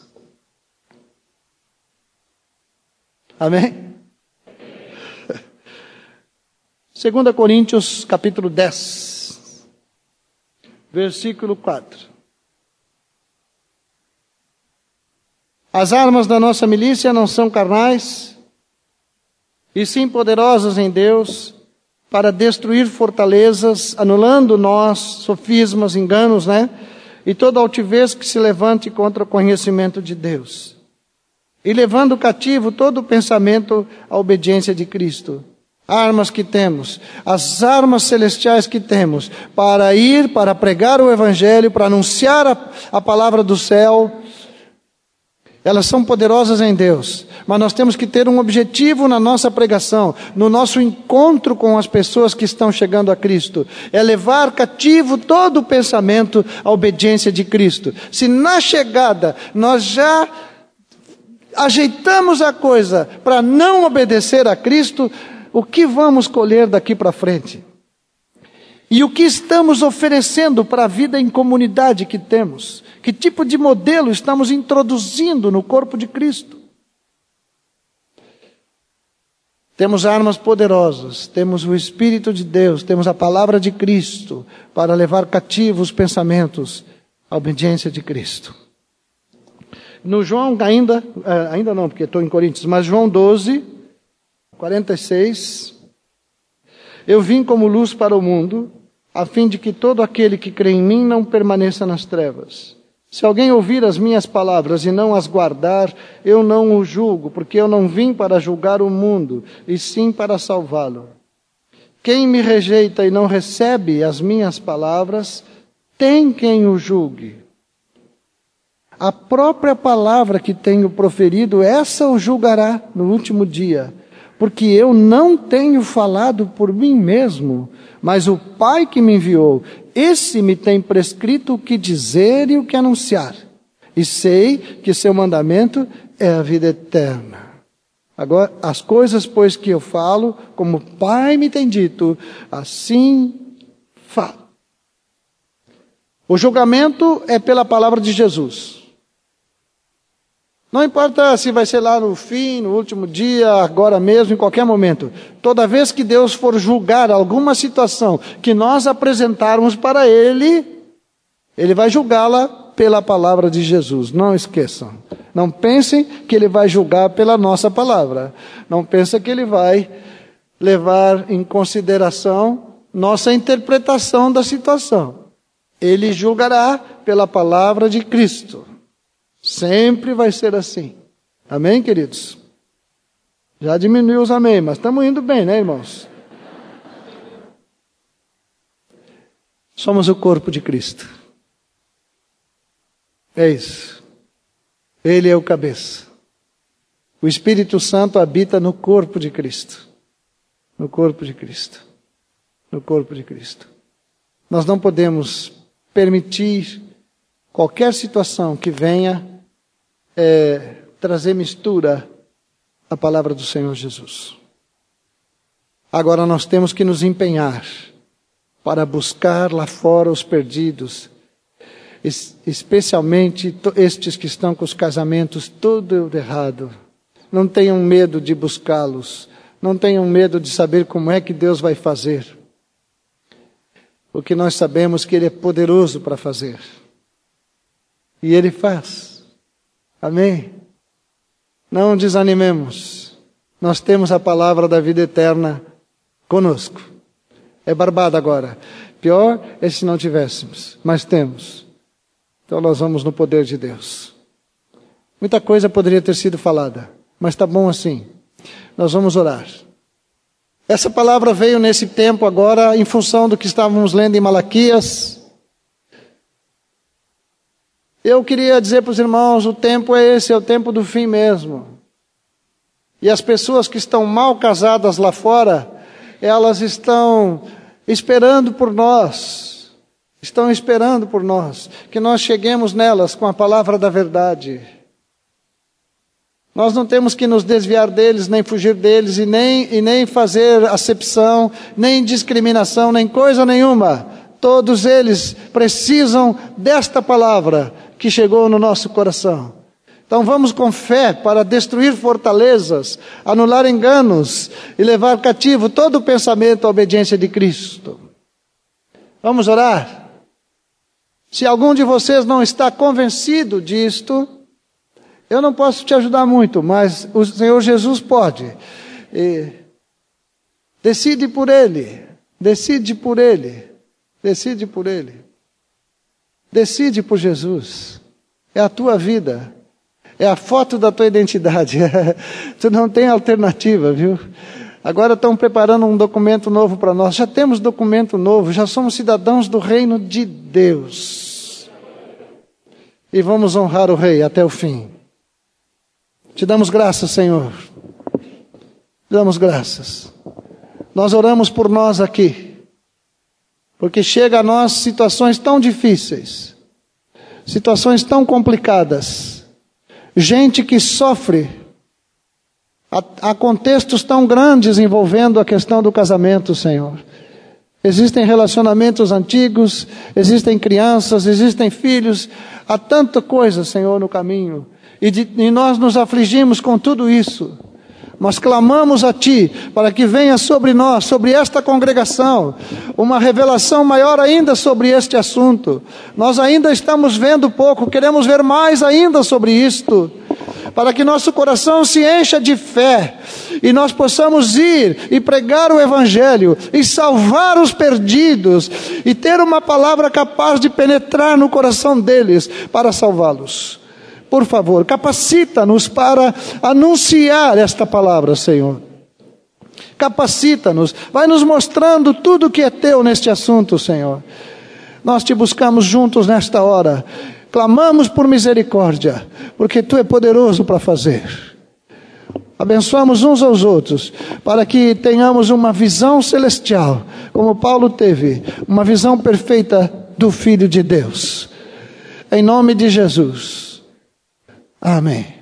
Amém? Segunda Coríntios, capítulo dez, versículo quatro. As armas da nossa milícia não são carnais, e sim poderosas em Deus, para destruir fortalezas, anulando nós, sofismas, enganos, né? E toda altivez que se levante contra o conhecimento de Deus. E levando cativo todo o pensamento à obediência de Cristo. Armas que temos, as armas celestiais que temos, para ir, para pregar o Evangelho, para anunciar a, a palavra do céu, elas são poderosas em Deus, mas nós temos que ter um objetivo na nossa pregação, no nosso encontro com as pessoas que estão chegando a Cristo, é levar cativo todo o pensamento à obediência de Cristo. Se na chegada nós já ajeitamos a coisa para não obedecer a Cristo, o que vamos colher daqui para frente? E o que estamos oferecendo para a vida em comunidade que temos? Que tipo de modelo estamos introduzindo no corpo de Cristo? Temos armas poderosas, temos o Espírito de Deus, temos a palavra de Cristo para levar cativos os pensamentos à obediência de Cristo. No João ainda, ainda não, porque estou em Coríntios, mas João doze, quarenta e seis, eu vim como luz para o mundo, a fim de que todo aquele que crê em mim não permaneça nas trevas. Se alguém ouvir as minhas palavras e não as guardar, eu não o julgo, porque eu não vim para julgar o mundo, e sim para salvá-lo. Quem me rejeita e não recebe as minhas palavras, tem quem o julgue. A própria palavra que tenho proferido, essa o julgará no último dia, porque eu não tenho falado por mim mesmo, mas o Pai que me enviou, esse me tem prescrito o que dizer e o que anunciar. E sei que seu mandamento é a vida eterna. Agora, as coisas, pois, que eu falo, como o Pai me tem dito, assim falo. O julgamento é pela palavra de Jesus. Não importa se vai ser lá no fim, no último dia, agora mesmo, em qualquer momento. Toda vez que Deus for julgar alguma situação que nós apresentarmos para Ele, Ele vai julgá-la pela palavra de Jesus. Não esqueçam. Não pensem que Ele vai julgar pela nossa palavra. Não pensem que Ele vai levar em consideração nossa interpretação da situação. Ele julgará pela palavra de Cristo. Sempre vai ser assim. Amém, queridos? Já diminuiu os amém, mas estamos indo bem, né, irmãos? Somos o corpo de Cristo. É isso. Ele é o cabeça. O Espírito Santo habita no corpo de Cristo. No corpo de Cristo. No corpo de Cristo. Nós não podemos permitir qualquer situação que venha é, trazer mistura à palavra do Senhor Jesus. Agora nós temos que nos empenhar para buscar lá fora os perdidos, especialmente estes que estão com os casamentos tudo errado. Não tenham medo de buscá-los, não tenham medo de saber como é que Deus vai fazer. porque nós sabemos que Ele é poderoso para fazer. E Ele faz. Amém? Não desanimemos. Nós temos a palavra da vida eterna conosco. É barbado agora. Pior é se não tivéssemos, mas temos. Então nós vamos no poder de Deus. Muita coisa poderia ter sido falada, mas está bom assim. Nós vamos orar. Essa palavra veio nesse tempo agora em função do que estávamos lendo em Malaquias. Eu queria dizer para os irmãos, o tempo é esse, é o tempo do fim mesmo. E as pessoas que estão mal casadas lá fora, elas estão esperando por nós, estão esperando por nós, que nós cheguemos nelas com a palavra da verdade. Nós não temos que nos desviar deles, nem fugir deles, e nem, e nem fazer acepção, nem discriminação, nem coisa nenhuma. Todos eles precisam desta palavra que chegou no nosso coração. Então vamos com fé para destruir fortalezas, anular enganos e levar cativo todo o pensamento à obediência de Cristo. Vamos orar? Se algum de vocês não está convencido disto, eu não posso te ajudar muito, mas o Senhor Jesus pode. E decide por Ele, decide por Ele, decide por Ele. Decide por Jesus. É a tua vida. É a foto da tua identidade. Tu não tem alternativa, viu? Agora estão preparando um documento novo para nós. Já temos documento novo, já somos cidadãos do reino de Deus. E vamos honrar o Rei até o fim. Te damos graças, Senhor. Te damos graças. Nós oramos por nós aqui. Porque chega a nós situações tão difíceis. Situações tão complicadas. Gente que sofre. Há, há contextos tão grandes envolvendo a questão do casamento, Senhor. Existem relacionamentos antigos, existem crianças, existem filhos. Há tanta coisa, Senhor, no caminho. E, de, e nós nos afligimos com tudo isso. Nós clamamos a Ti para que venha sobre nós, sobre esta congregação, uma revelação maior ainda sobre este assunto. Nós ainda estamos vendo pouco, queremos ver mais ainda sobre isto, para que nosso coração se encha de fé e nós possamos ir e pregar o Evangelho e salvar os perdidos e ter uma palavra capaz de penetrar no coração deles para salvá-los. Por favor, capacita-nos para anunciar esta palavra, Senhor. Capacita-nos, vai nos mostrando tudo o que é Teu neste assunto, Senhor. Nós Te buscamos juntos nesta hora. Clamamos por misericórdia, porque Tu é poderoso para fazer. Abençoamos uns aos outros, para que tenhamos uma visão celestial, como Paulo teve, uma visão perfeita do Filho de Deus. Em nome de Jesus. Amém.